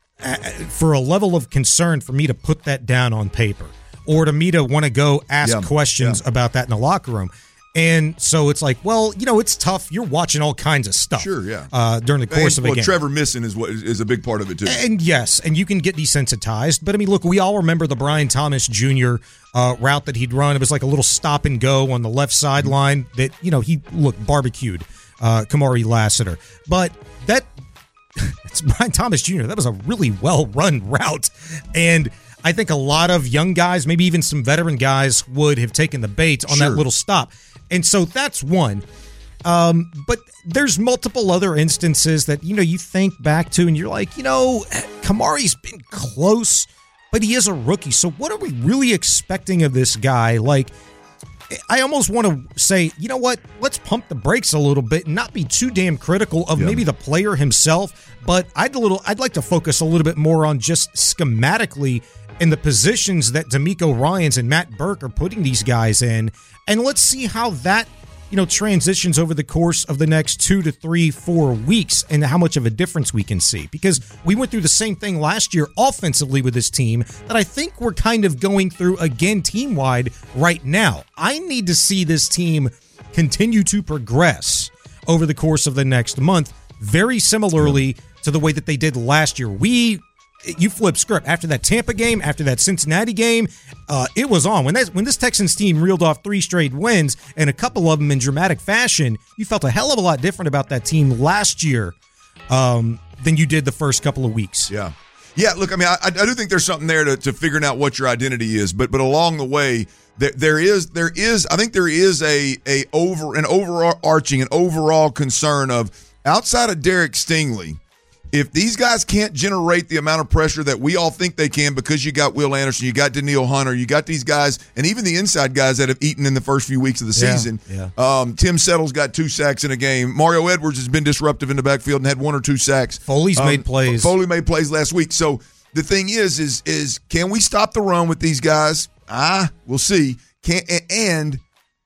Speaker 10: for a level of concern for me to put that down on paper, or to me to want to go ask yeah, questions yeah. about that in the locker room. And so it's like, well, you know, it's tough. You're watching all kinds of stuff.
Speaker 7: Sure, yeah.
Speaker 10: Uh, during the course
Speaker 7: and,
Speaker 10: of a
Speaker 7: well,
Speaker 10: game.
Speaker 7: Trevor missing is what is a big part of it too.
Speaker 10: And yes, and you can get desensitized. But I mean, look, we all remember the Brian Thomas Junior uh, route that he'd run. It was like a little stop and go on the left sideline that, you know, he look barbecued uh, Kamari Lassiter. But that it's Brian Thomas Junior That was a really well run route, and I think a lot of young guys, maybe even some veteran guys, would have taken the bait on sure. that little stop. And so that's one. Um, but there's multiple other instances that, you know, you think back to and you're like, you know, Kamari's been close, but he is a rookie. So what are we really expecting of this guy? Like, I almost want to say, you know what, let's pump the brakes a little bit and not be too damn critical of yeah. maybe the player himself. But I'd a little, I'd like to focus a little bit more on just schematically in the positions that D'Amico Ryans and Matt Burke are putting these guys in. And let's see how that, you know, transitions over the course of the next two to three, four weeks and how much of a difference we can see. Because we went through the same thing last year offensively with this team that I think we're kind of going through again team-wide right now. I need to see this team continue to progress over the course of the next month, very similarly to the way that they did last year. We You flip script. After that Tampa game, after that Cincinnati game, uh, it was on. When, that, when this Texans team reeled off three straight wins, and a couple of them in dramatic fashion, you felt a hell of a lot different about that team last year um, than you did the first couple of weeks.
Speaker 7: Yeah. Yeah, look, I mean, I, I do think there's something there to, to figuring out what your identity is, but but along the way, there, there is, there is, I think there is a a over an overarching, an overall concern of, outside of Derek Stingley, If these guys can't generate the amount of pressure that we all think they can because you got Will Anderson, you got Danielle Hunter, you got these guys, and even the inside guys that have eaten in the first few weeks of the
Speaker 10: Yeah,
Speaker 7: season.
Speaker 10: yeah.
Speaker 7: Um, Tim Settle's got two sacks in a game. Mario Edwards has been disruptive in the backfield and had one or two sacks.
Speaker 10: Foley's
Speaker 7: Um,
Speaker 10: made plays.
Speaker 7: Foley made plays last week. So the thing is, is, is can we stop the run with these guys? Ah, we'll see. Can and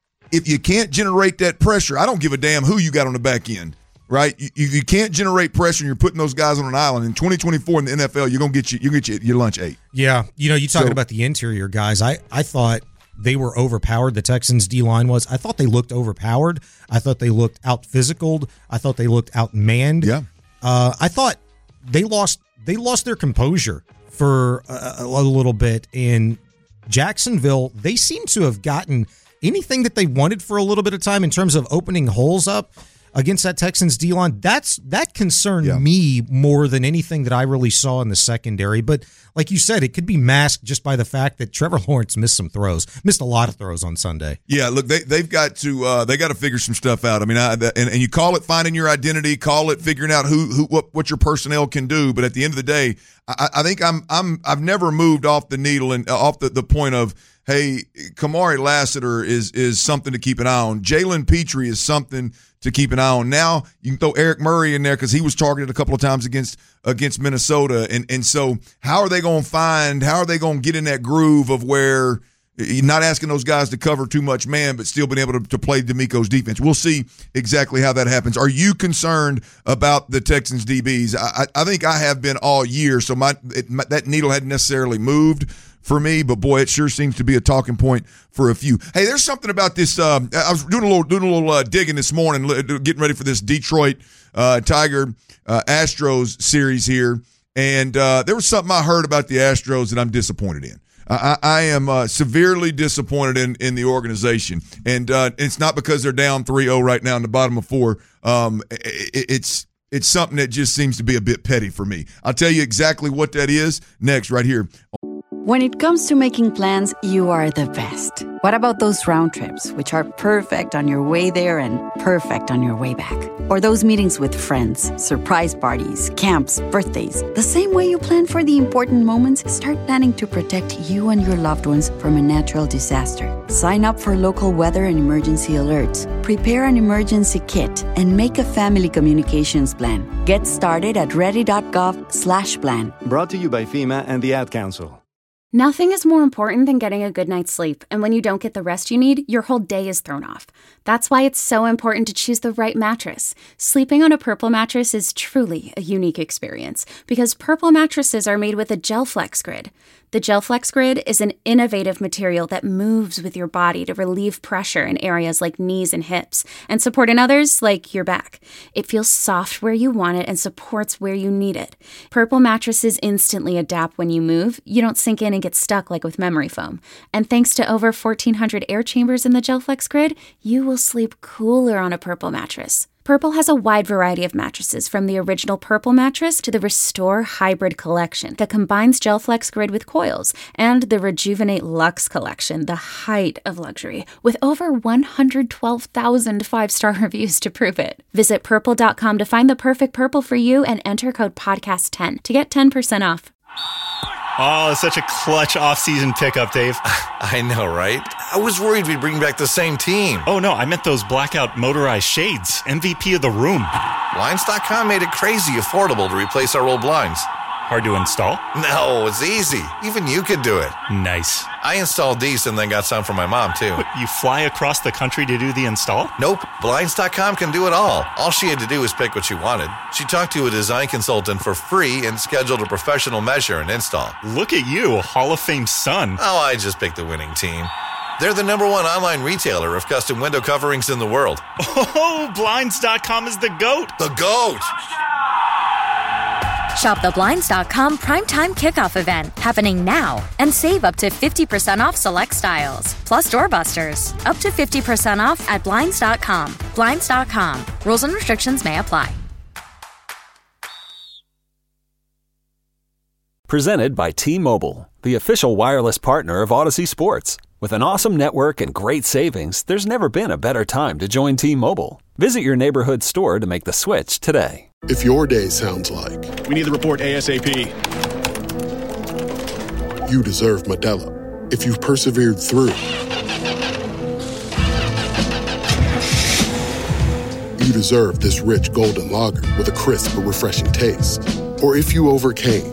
Speaker 7: if you can't generate that pressure, I don't give a damn who you got on the back end. Right, you, you can't generate pressure, and you're putting those guys on an island. In twenty twenty-four in the N F L, you're gonna get you, you get you, your lunch ate.
Speaker 10: Yeah, you know, you talking
Speaker 7: So-
Speaker 10: about the interior guys. I I thought they were overpowered. The Texans D line was. I thought they looked overpowered. I thought they looked out physicaled. I thought they looked outmanned.
Speaker 7: Yeah,
Speaker 10: uh, I thought they lost they lost their composure for a, a little bit in Jacksonville. They seem to have gotten anything that they wanted for a little bit of time in terms of opening holes up against that Texans D-line. That's that concerned
Speaker 7: Yeah.
Speaker 10: me more than anything that I really saw in the secondary. But like you said, it could be masked just by the fact that Trevor Lawrence missed some throws, missed a lot of throws on Sunday.
Speaker 7: Yeah, look, they they've got to uh, they got to figure some stuff out. I mean, I, and and you call it finding your identity, call it figuring out who who what, what your personnel can do. But at the end of the day, I, I think I'm I'm I've never moved off the needle and uh, off the, the point of, hey, Kamari Lassiter is is something to keep an eye on. Jalen Petrie is something to keep an eye on. Now you can throw Eric Murray in there because he was targeted a couple of times against against Minnesota, and and so how are they going to find? How are they going to get in that groove of where you're not asking those guys to cover too much man, but still being able to, to play D'Amico's defense? We'll see exactly how that happens. Are you concerned about the Texans D Bs? I, I think I have been all year, so my, it, my that needle hadn't necessarily moved for me, but boy, it sure seems to be a talking point for a few. Hey, there's something about this. Um, I was doing a little doing a little uh, digging this morning, getting ready for this Detroit uh, Tiger uh, Astros series here, and uh, there was something I heard about the Astros that I'm disappointed in. I, I am uh, severely disappointed in, in the organization, and uh, it's not because they're down three oh right now in the bottom of four. Um, it, it's it's something that just seems to be a bit petty for me. I'll tell you exactly what that is next, right here.
Speaker 1: When it comes to making plans, you are the best. What about those round trips, which are perfect on your way there and perfect on your way back? Or those meetings with friends, surprise parties, camps, birthdays. The same way you plan for the important moments, start planning to protect you and your loved ones from a natural disaster. Sign up for local weather and emergency alerts. Prepare an emergency kit and make a family communications plan. Get started at ready.gov slash plan.
Speaker 2: Brought to you by FEMA and the Ad Council.
Speaker 3: Nothing is more important than getting a good night's sleep, and when you don't get the rest you need, your whole day is thrown off. That's why it's so important to choose the right mattress. Sleeping on a Purple mattress is truly a unique experience, because Purple mattresses are made with a GelFlex Grid. The GelFlex Grid is an innovative material that moves with your body to relieve pressure in areas like knees and hips, and support in others like your back. It feels soft where you want it and supports where you need it. Purple mattresses instantly adapt when you move. You don't sink in and get stuck like with memory foam. And thanks to over fourteen hundred air chambers in the GelFlex Grid, you will sleep cooler on a Purple mattress. Purple has a wide variety of mattresses, from the original Purple mattress to the Restore Hybrid collection that combines GelFlex Grid with coils, and the Rejuvenate Luxe collection, the height of luxury, with over one hundred twelve thousand five-star reviews to prove it. Visit purple dot com to find the perfect Purple for you and enter code podcast ten to get ten percent off.
Speaker 4: Oh, such a clutch off-season pickup, Dave.
Speaker 5: I know, right? I was worried we'd bring back the same team.
Speaker 4: Oh, no, I meant those blackout motorized shades. M V P of the room.
Speaker 5: Blinds dot com made it crazy affordable to replace our old blinds.
Speaker 4: Hard to install?
Speaker 5: No, it's easy. Even you could do it.
Speaker 4: Nice.
Speaker 5: I installed these and then got some for my mom, too.
Speaker 4: What, you fly across the country to do the install?
Speaker 5: Nope. Blinds dot com can do it all. All she had to do was pick what she wanted. She talked to a design consultant for free and scheduled a professional measure and install.
Speaker 4: Look at you, a Hall of Fame son.
Speaker 5: Oh, I just picked the winning team. They're the number one online retailer of custom window coverings in the world.
Speaker 4: Oh, Blinds dot com is the GOAT.
Speaker 5: The GOAT!
Speaker 6: Shop the Blinds dot com Primetime Kickoff event happening now and save up to fifty percent off select styles. Plus doorbusters, up to fifty percent off at Blinds dot com. Blinds dot com. Rules and restrictions may apply.
Speaker 14: Presented by T-Mobile, the official wireless partner of Odyssey Sports. With an awesome network and great savings, there's never been a better time to join T-Mobile. Visit your neighborhood store to make the switch today.
Speaker 15: If your day sounds like
Speaker 16: we need the report ASAP,
Speaker 15: you deserve Modelo. If you've persevered through, you deserve this rich golden lager with a crisp but refreshing taste. Or if you overcame,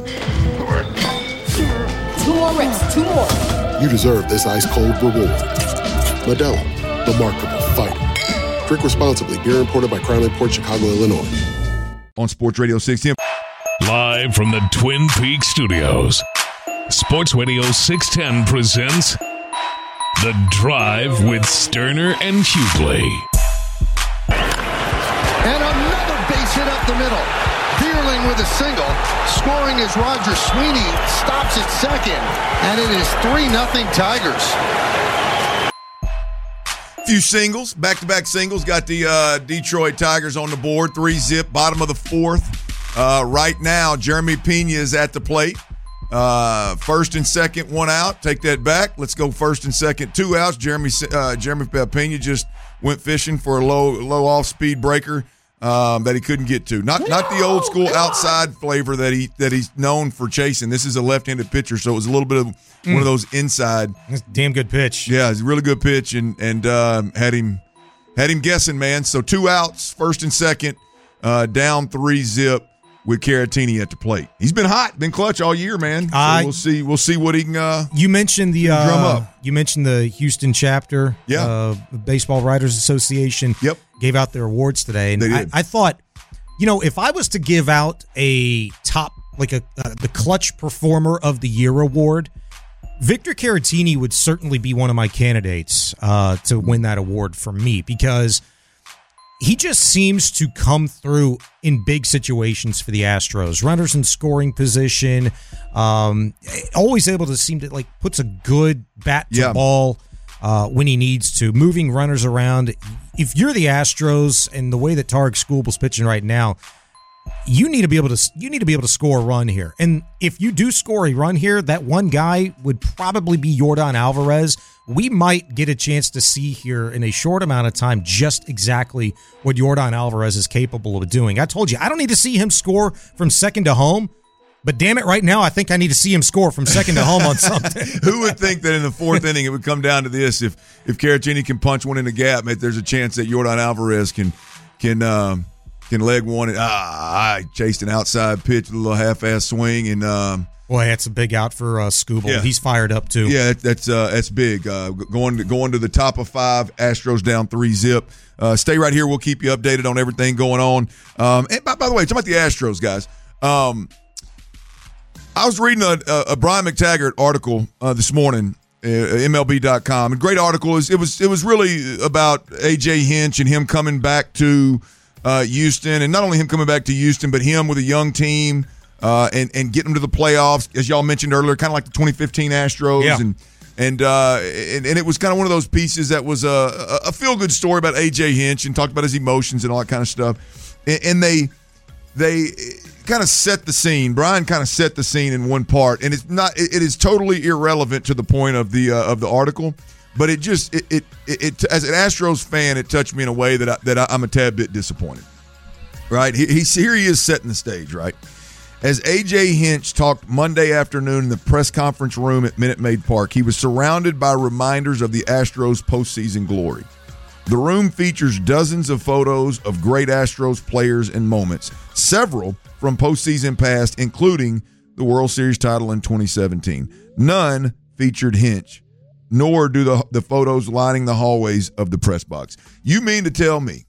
Speaker 17: two more reps, two more.
Speaker 15: You deserve this ice-cold reward. Modelo, the Remarkable Fighter. Drink responsibly. Beer imported by Crown Imports, Chicago, Illinois.
Speaker 7: On Sports Radio six ten.
Speaker 13: Live from the Twin Peaks studios, Sports Radio six ten presents The Drive with Sterner and Hughley.
Speaker 18: And another base hit up the middle. Deerling with a single. Scoring as Roger Sweeney stops at second. And it is three nothing Tigers.
Speaker 7: Few singles, back-to-back singles. Got the uh, Detroit Tigers on the board. Three zip, bottom of the fourth. Uh, right now, Jeremy Pena is at the plate. Uh, first and second, one out. Take that back. Let's go first and second, two outs. Jeremy uh, Jeremy Pena just went fishing for a low low off-speed breaker um, that he couldn't get to. Not not the old school outside flavor that he that he's known for chasing. This is a left-handed pitcher, so it was a little bit of mm. one of those inside.
Speaker 10: That's a damn good pitch.
Speaker 7: Yeah, it's a really good pitch, and and uh, had him had him guessing, man. So two outs, first and second, uh, down three zip with Caratini at the plate. He's been hot, been clutch all year, man. So
Speaker 10: uh,
Speaker 7: we'll see we'll see what he can. Uh,
Speaker 10: you mentioned the uh,
Speaker 7: drum up.
Speaker 10: You mentioned the Houston chapter.
Speaker 7: Yeah,
Speaker 10: uh, the Baseball Writers Association.
Speaker 7: Yep.
Speaker 10: Gave out their awards today, and
Speaker 7: they
Speaker 10: I,
Speaker 7: did.
Speaker 10: I thought, you know, if I was to give out a top, like a uh, the clutch performer of the year award, Victor Caratini would certainly be one of my candidates uh, to win that award for me, because he just seems to come through in big situations for the Astros. Runners in scoring position, um, always able to seem to like puts a good bat to
Speaker 7: Yeah.
Speaker 10: ball uh, when he needs to, moving runners around. If you're the Astros and the way that Tarek Skubal's pitching right now, you need to be able to you need to be able to score a run here. And if you do score a run here, that one guy would probably be Yordan Alvarez. We might get a chance to see here in a short amount of time just exactly what Yordan Alvarez is capable of doing. I told you, I don't need to see him score from second to home, but damn it, right now I think I need to see him score from second to home on something.
Speaker 7: Who would think that in the fourth inning it would come down to this? If if Caratini can punch one in the gap, maybe there's a chance that Yordan Alvarez can can um, can leg one. And, ah, I chased an outside pitch, a little half-ass swing, and um,
Speaker 10: boy, that's a big out for uh, Skubal.
Speaker 7: Yeah.
Speaker 10: He's fired up too.
Speaker 7: Yeah, that, that's uh, that's big. Uh, going to going to the top of five. Astros down three zip. Uh, stay right here. We'll keep you updated on everything going on. Um, and by, by the way, talking about the Astros, guys. Um, I was reading a, a, a Brian McTaggart article uh, this morning, uh, M L B dot com. A great article. It was it was really about A J Hinch and him coming back to uh, Houston, and not only him coming back to Houston, but him with a young team uh, and and getting them to the playoffs, as y'all mentioned earlier, kind of like the twenty fifteen Astros.
Speaker 10: Yeah.
Speaker 7: And and, uh, and and it was kind of one of those pieces that was a, a feel good story about A J Hinch and talked about his emotions and all that kind of stuff. And, and they they. kind of set the scene. Brian kind of set the scene in one part, and it's not. It, it is totally irrelevant to the point of the uh, of the article, but it just it, it it it as an Astros fan, it touched me in a way that I, that I, I'm a tad bit disappointed. Right, he, he's here. He is setting the stage. Right, as A J Hinch talked Monday afternoon in the press conference room at Minute Maid Park, he was surrounded by reminders of the Astros' postseason glory. The room features dozens of photos of great Astros players and moments, several from postseason past, including the World Series title in twenty seventeen. None featured Hinch, nor do the, the photos lining the hallways of the press box. You mean to tell me,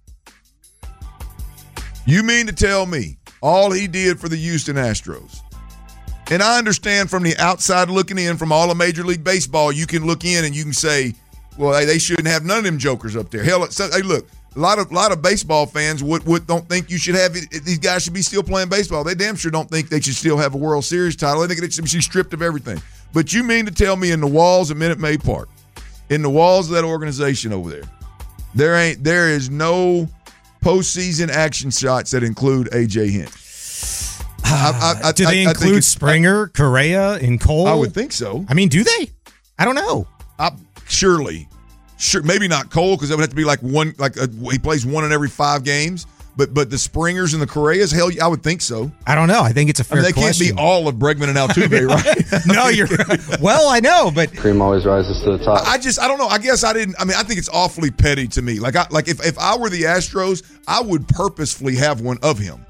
Speaker 7: you mean to tell me all he did for the Houston Astros, and I understand from the outside looking in from all of Major League Baseball, you can look in and you can say, well, hey, they shouldn't have none of them jokers up there. Hell, so, hey, look, a lot of lot of baseball fans would, would don't think you should have it, these guys should be still playing baseball. They damn sure don't think they should still have a World Series title. They think it should be stripped of everything. But you mean to tell me in the walls of Minute Maid Park, in the walls of that organization over there, there ain't there is no postseason action shots that include A J Hinch. I, I, I,
Speaker 10: do they
Speaker 7: I,
Speaker 10: include
Speaker 7: I
Speaker 10: Springer, Correa, and Cole?
Speaker 7: I would think so.
Speaker 10: I mean, do they? I don't know.
Speaker 7: I, surely, sure, maybe not Cole because that would have to be like one, like a, he plays one in every five games. But but the Springers and the Correas, hell, I would think so.
Speaker 10: I don't know. I think it's a fair
Speaker 7: I mean, they
Speaker 10: question.
Speaker 7: can't be all of Bregman and Altuve, right?
Speaker 10: No, you're right. Well, I know, but
Speaker 16: cream always rises to the top.
Speaker 7: I just I don't know. I guess I didn't. I mean, I think it's awfully petty to me. Like I like if, if I were the Astros, I would purposefully have one of him.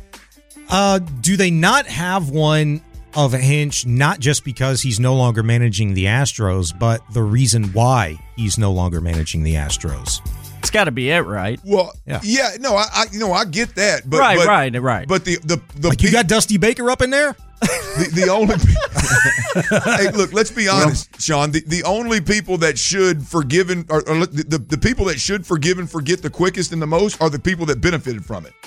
Speaker 10: Uh, do they not have one of Hinch? Not just because he's no longer managing the Astros, but the reason why he's no longer managing the Astros.
Speaker 9: It's got to be it, right?
Speaker 7: Well, yeah, yeah no, I, I, you know, I get that, but
Speaker 9: right,
Speaker 7: but,
Speaker 9: right, right.
Speaker 7: But the the the
Speaker 10: like you got Dusty Baker up in there.
Speaker 7: The, the only hey, look, let's be honest, well, Sean. The, the only people that should forgive and or, or the, the the people that should forgive and forget the quickest and the most are the people that benefited from it.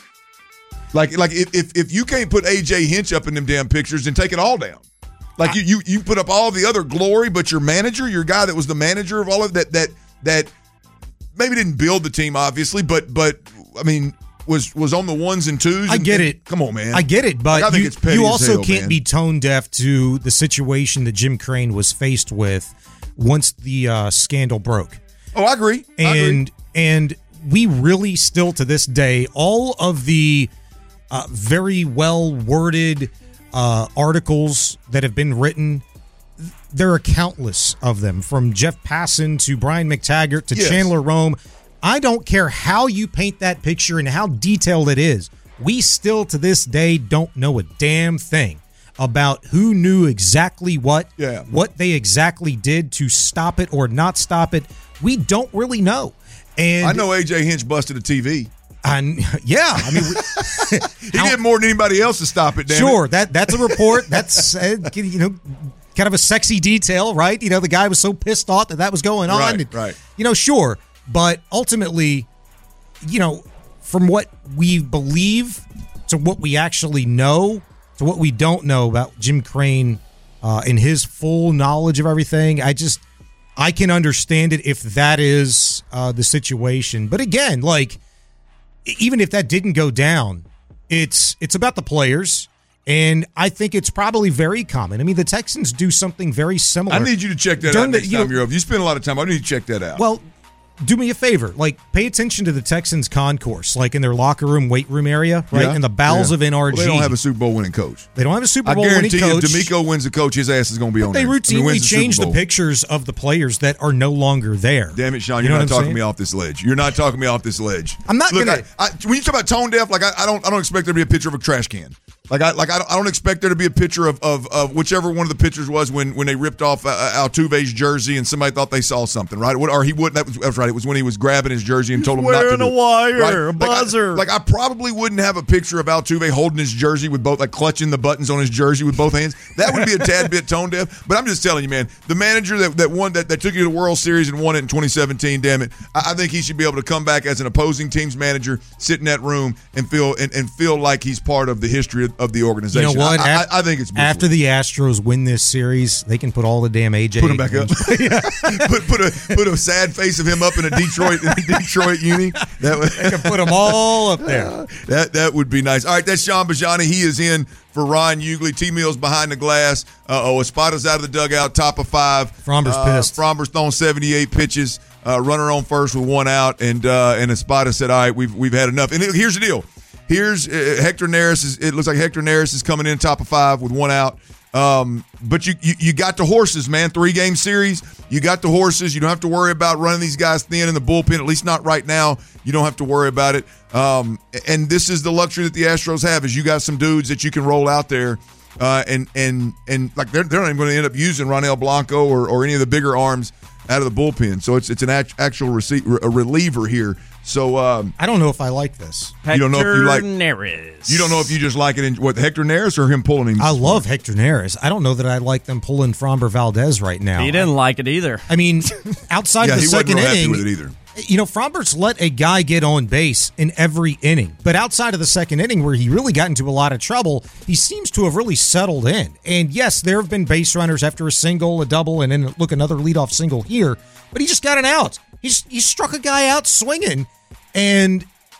Speaker 7: Like like if if, if you can't put A J Hinch up in them damn pictures, then take it all down. Like you you you put up all the other glory, but your manager, your guy that was the manager of all of that that that. Maybe didn't build the team, obviously, but but I mean, was was on the ones and twos. And,
Speaker 10: I get it.
Speaker 7: Come on, man.
Speaker 10: I get it, but
Speaker 7: like, I think
Speaker 10: you,
Speaker 7: it's petty
Speaker 10: you
Speaker 7: as
Speaker 10: also
Speaker 7: hell,
Speaker 10: can't
Speaker 7: man.
Speaker 10: be tone deaf to the situation that Jim Crane was faced with once the uh, scandal broke.
Speaker 7: Oh, I agree. I
Speaker 10: and
Speaker 7: agree.
Speaker 10: and we really still to this day, all of the uh, very well worded uh, articles that have been written. There are countless of them, from Jeff Passan to Brian McTaggart to
Speaker 7: yes.
Speaker 10: Chandler Rome. I don't care how you paint that picture and how detailed it is. We still, to this day, don't know a damn thing about who knew exactly what,
Speaker 7: yeah.
Speaker 10: what they exactly did to stop it or not stop it. We don't really know. And
Speaker 7: I know A J Hinch busted a T V.
Speaker 10: And yeah, I mean, we,
Speaker 7: he how, did more than anybody else to stop it. Damn
Speaker 10: sure,
Speaker 7: it.
Speaker 10: that that's a report. That's uh, you know. Kind of a sexy detail, right? You know, the guy was so pissed off that that was going on.
Speaker 7: Right,
Speaker 10: and,
Speaker 7: right.
Speaker 10: You know, sure. But ultimately, you know, from what we believe to what we actually know to what we don't know about Jim Crane uh, and his full knowledge of everything, I just, I can understand it if that is uh, the situation. But again, like, even if that didn't go down, it's it's about the players. And I think it's probably very common. I mean, the Texans do something very similar.
Speaker 7: I need you to check that
Speaker 10: During
Speaker 7: out
Speaker 10: the,
Speaker 7: next
Speaker 10: you
Speaker 7: time
Speaker 10: know,
Speaker 7: you're over. You spend a lot of time. I need you to check that out.
Speaker 10: Well, do me a favor. Like, pay attention to the Texans concourse, like in their locker room, weight room area, right?
Speaker 7: Yeah.
Speaker 10: In the bowels
Speaker 7: yeah.
Speaker 10: of N R G.
Speaker 7: Well, they don't have a Super Bowl winning coach.
Speaker 10: They don't have a Super Bowl
Speaker 7: winning
Speaker 10: winning
Speaker 7: coach. I
Speaker 10: coach.
Speaker 7: guarantee you, if D'Amico wins the coach, his ass is going to be on
Speaker 10: they
Speaker 7: there.
Speaker 10: routinely
Speaker 7: I mean,
Speaker 10: change the, the pictures of the players that are no longer there.
Speaker 7: Damn it, Sean!
Speaker 10: You
Speaker 7: You're
Speaker 10: know
Speaker 7: not
Speaker 10: what I'm
Speaker 7: talking
Speaker 10: saying?
Speaker 7: me off this ledge. You're not talking me off this ledge.
Speaker 10: I'm not
Speaker 7: Look,
Speaker 10: gonna.
Speaker 7: I, I, when you talk about tone deaf, like I, I don't, I don't expect there to be a picture of a trash can. Like I, like I don't, I don't expect there to be a picture of, of, of whichever one of the pictures was when, when they ripped off uh, Altuve's jersey and somebody thought they saw something, right? Or he wouldn't. That was, that was right. It was when he was grabbing his jersey and told him not to.
Speaker 9: Wearing a wire,
Speaker 7: right?
Speaker 9: a
Speaker 7: like
Speaker 9: buzzer.
Speaker 7: I, like I probably wouldn't have a picture of Altuve holding his jersey with both, like clutching the buttons on his jersey with both hands. That would be a tad bit tone deaf. But I'm just telling you, man, the manager that, that won that, that took you to the World Series and won it in twenty seventeen, damn it, I, I think he should be able to come back as an opposing team's manager, sit in that room and feel and, and feel like he's part of the history of, of the organization.
Speaker 10: You know what?
Speaker 7: I, I, I think it's bullshit.
Speaker 10: After the Astros win this series, they can put all the damn A J.
Speaker 7: Put him back up. put put a put a sad face of him up in a Detroit in a Detroit uni. That would,
Speaker 10: they can put them all up there.
Speaker 7: That that would be nice. All right, that's Sean Bajani. He is in for Ryan Ugley. T Mills behind the glass. Uh oh, Espada's out of the dugout, top of five.
Speaker 10: Fromber's
Speaker 7: uh,
Speaker 10: pissed.
Speaker 7: Fromber's thrown seventy-eight pitches. Uh, runner on first with one out, and uh, and Espada said, "All right, we've we've had enough." And here's the deal. Here's uh, Hector Neris. Is, it looks like Hector Neris is coming in top of five with one out. Um, but you, you you got the horses, man. Three game series. You got the horses. You don't have to worry about running these guys thin in the bullpen. At least not right now. You don't have to worry about it. Um, and this is the luxury that the Astros have: is you got some dudes that you can roll out there. Uh, and and and like they're they're not even going to end up using Ronel Blanco or, or any of the bigger arms out of the bullpen. So it's it's an act, actual rece- a reliever here. So um,
Speaker 10: I don't know if I like this.
Speaker 7: You don't know if you like
Speaker 9: Neris.
Speaker 7: You don't know if you just like it in what Hector Neris or him pulling him.
Speaker 10: I love Hector Neris. I don't know that I like them pulling Framber Valdez right now.
Speaker 9: He didn't like it either.
Speaker 10: I mean, outside
Speaker 7: yeah,
Speaker 10: of the
Speaker 7: he
Speaker 10: second
Speaker 7: wasn't real
Speaker 10: inning,
Speaker 7: happy with it either.
Speaker 10: You know, Fromber's let a guy get on base in every inning. But outside of the second inning where he really got into a lot of trouble, he seems to have really settled in. And yes, there have been base runners after a single, a double, and then look, another leadoff single here. But he just got an out. He, just, he struck a guy out swinging. And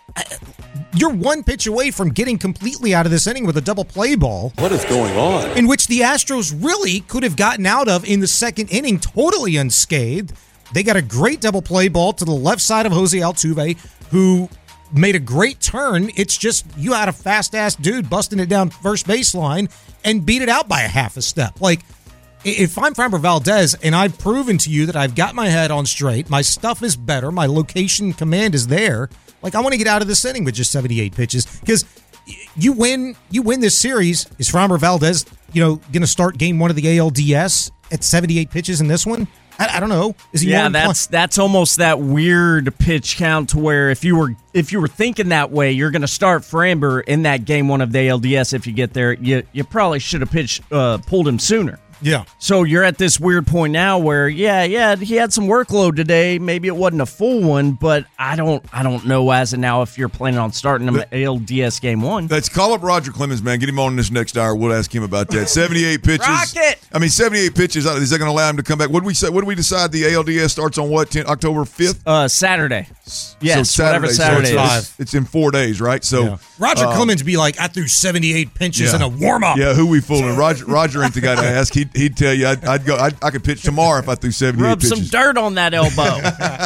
Speaker 10: you're one pitch away from getting completely out of this inning with a double play ball.
Speaker 16: What is going on?
Speaker 10: In which the Astros really could have gotten out of in the second inning totally unscathed. They got a great double play ball to the left side of Jose Altuve, who made a great turn. It's just you had a fast-ass dude busting it down first baseline and beat it out by a half a step. Like, if I'm Framber Valdez and I've proven to you that I've got my head on straight, my stuff is better, my location command is there, like, I want to get out of this inning with just seventy-eight pitches because you win you win this series. Is Framber Valdez, you know, going to start game one of the A L D S at seventy-eight pitches in this one? I, I don't know. Is he
Speaker 9: yeah,
Speaker 10: more
Speaker 9: that's that's almost that weird pitch count to where if you were if you were thinking that way, you're going to start Framber in that game one of the A L D S. If you get there, you you probably should have pitched uh, pulled him sooner.
Speaker 10: Yeah.
Speaker 9: So you're at this weird point now where, yeah, yeah, he had some workload today. Maybe it wasn't a full one, but I don't I don't know as of now if you're planning on starting him at A L D S game one.
Speaker 7: Let's call up Roger Clemens, man. Get him on this next hour. We'll ask him about that. seventy-eight pitches.
Speaker 9: Rocket!
Speaker 7: I mean, seventy-eight pitches. Is that going to allow him to come back? What did we say? What did we decide? The A L D S starts on what? ten, October fifth?
Speaker 9: Uh, Saturday. Yes,
Speaker 7: so
Speaker 9: whatever Saturday
Speaker 7: so
Speaker 9: is.
Speaker 7: it's, it's in four days, right? So
Speaker 10: yeah. Roger
Speaker 7: uh,
Speaker 10: Clemens be like, I threw seventy-eight pitches
Speaker 7: yeah.
Speaker 10: in a warm-up.
Speaker 7: Yeah, who we fooling? Roger Roger ain't the guy to ask. He'd, he'd tell you, I'd, I'd go. I'd, I could pitch tomorrow if I threw seventy-eight
Speaker 9: Rub
Speaker 7: pitches.
Speaker 9: some dirt on that elbow.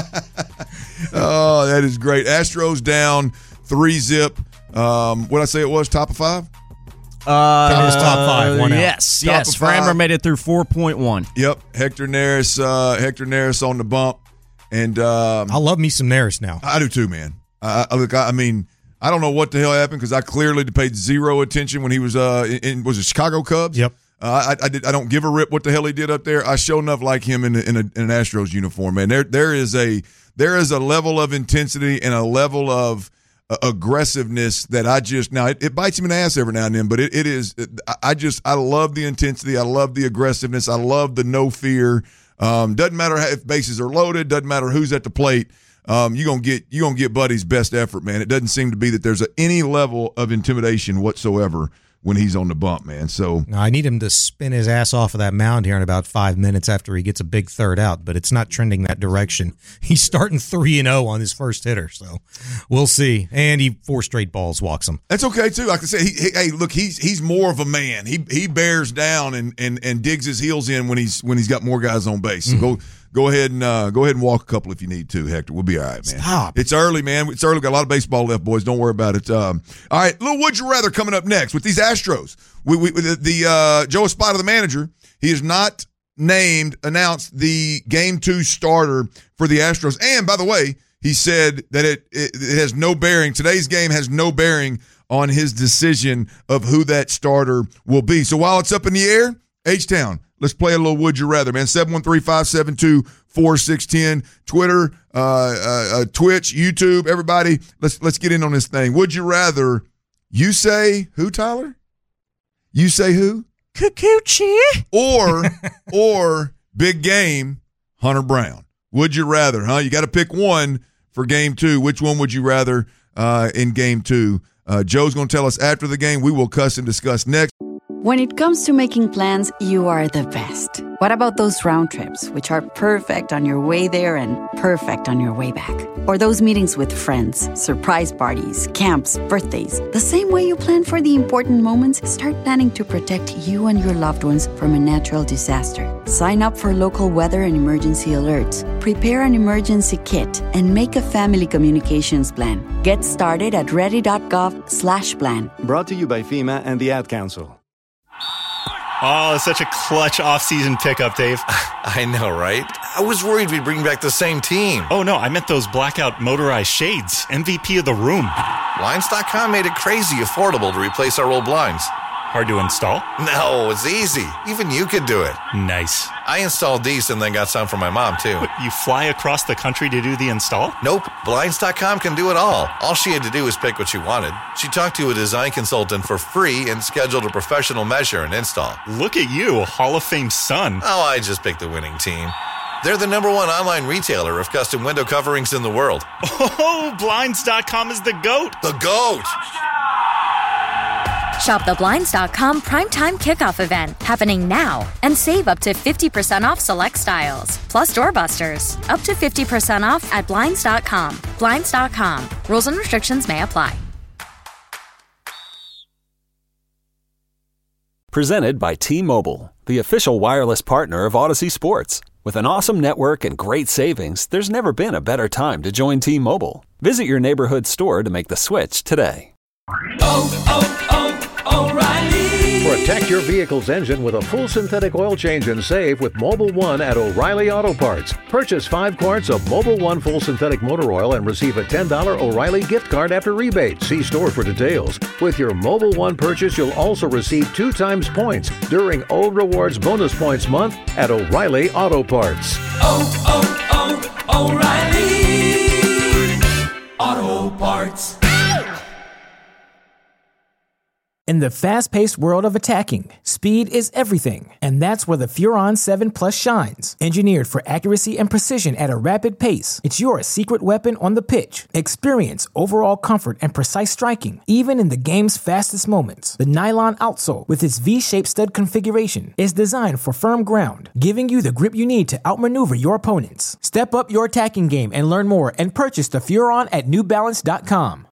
Speaker 7: Oh, that is great. Astros down three zip. Um, what I say it was top of five.
Speaker 9: Uh,
Speaker 10: That was top five, one out.
Speaker 9: Yes,
Speaker 7: Top
Speaker 9: yes.
Speaker 7: of five.
Speaker 9: Framber made it through four point one.
Speaker 7: Yep, Hector Neris. Uh, Hector Neris on the bump, and um,
Speaker 10: I love me some Neris now.
Speaker 7: I do too, man. I, I look. I, I mean, I don't know what the hell happened because I clearly paid zero attention when he was uh in, in was it Chicago Cubs.
Speaker 10: Yep.
Speaker 7: Uh, I I, did, I don't give a rip what the hell he did up there. I sure enough like him in, a, in, a, in an Astros uniform, man. There there is a there is a level of intensity and a level of uh, aggressiveness that I just now it, it bites him in the ass every now and then, but it, it is it, I just I love the intensity. I love the aggressiveness. I love the no fear. Um, doesn't matter if bases are loaded. Doesn't matter who's at the plate. Um, you're gonna get you gonna get Buddy's best effort, man. It doesn't seem to be that there's a, any level of intimidation whatsoever when he's on the bump, man. So
Speaker 10: Now, I need him to spin his ass off of that mound here in about five minutes after he gets a big third out, but it's not trending that direction. He's starting three and oh on his first hitter, so we'll see. And he four straight balls walks him.
Speaker 7: that's okay too. Like I said, he, he, hey, look, he's he's more of a man. He he bears down and, and, and digs his heels in when he's when he's got more guys on base. So
Speaker 10: Mm-hmm.
Speaker 7: go go ahead and uh, go ahead and walk a couple if you need to, Hector. We'll be all right, man.
Speaker 10: Stop.
Speaker 7: It's early, man. It's early. We've got a lot of baseball left, boys. Don't worry about it. Um, all right, little would you rather coming up next with these Astros. We, we the, the uh, Joe Espada, the manager, he is not named, announced the game two starter for the Astros. And by the way, he said that it, it, it has no bearing. Today's game has no bearing on his decision of who that starter will be. So while it's up in the air, H-Town, let's play a little would you rather, man. seven one three, five seven two, four six one zero. Twitter, uh, uh, uh, Twitch, YouTube, everybody, let's let's get in on this thing. Would you rather you say who, Tyler? You say who?
Speaker 9: Kikuchi.
Speaker 7: Or, or big game, Hunter Brown. Would you rather, huh? You got to pick one for game two. Which one would you rather uh, in game two? Uh, Joe's going to tell us after the game. We will cuss and discuss next.
Speaker 1: When it comes to making plans, you are the best. What about those round trips, which are perfect on your way there and perfect on your way back? Or those meetings with friends, surprise parties, camps, birthdays? The same way you plan for the important moments, start planning to protect you and your loved ones from a natural disaster. Sign up for local weather and emergency alerts. Prepare an emergency kit and make a family communications plan. Get started at ready.gov slash plan.
Speaker 2: Brought to you by FEMA and the Ad Council.
Speaker 4: Oh, such a clutch off-season pickup, Dave.
Speaker 5: I know, right? I was worried we'd bring back the same team.
Speaker 4: Oh, no, I meant those blackout motorized shades. M V P of the room.
Speaker 5: Blinds dot com made it crazy affordable to replace our old blinds.
Speaker 4: Hard to install?
Speaker 5: No, it's easy. Even you could do it.
Speaker 4: Nice.
Speaker 5: I installed these and then got some for my mom, too.
Speaker 4: What, you fly across the country to do the install?
Speaker 5: Nope. Blinds dot com can do it all. All she had to do was pick what she wanted. She talked to a design consultant for free and scheduled a professional measure and install.
Speaker 4: Look at you, a Hall of Fame son.
Speaker 5: Oh, I just picked the winning team. They're the number one online retailer of custom window coverings in the world.
Speaker 4: Oh, Blinds dot com is the GOAT.
Speaker 5: The GOAT!
Speaker 6: Shop the Blinds dot com Primetime Kickoff event happening now and save up to fifty percent off select styles. Plus doorbusters, up to fifty percent off at Blinds dot com. Blinds dot com. Rules and restrictions may apply.
Speaker 14: Presented by T-Mobile, the official wireless partner of Odyssey Sports. With an awesome network and great savings, there's never been a better time to join T-Mobile. Visit your neighborhood store to make the switch today.
Speaker 16: Oh, oh, oh, O'Reilly! Protect your vehicle's engine with a full synthetic oil change and save with Mobile One at O'Reilly Auto Parts. Purchase five quarts of Mobile One full synthetic motor oil and receive a ten dollars O'Reilly gift card after rebate. See store for details. With your Mobile One purchase, you'll also receive two times points during O Rewards Bonus Points Month at O'Reilly Auto Parts.
Speaker 17: Oh, oh, oh, O'Reilly Auto Parts.
Speaker 19: In the fast-paced world of attacking, speed is everything, and that's where the Furon seven Plus shines. Engineered for accuracy and precision at a rapid pace, it's your secret weapon on the pitch. Experience overall comfort and precise striking, even in the game's fastest moments. The nylon outsole, with its V-shaped stud configuration, is designed for firm ground, giving you the grip you need to outmaneuver your opponents. Step up your attacking game and learn more and purchase the Furon at New Balance dot com.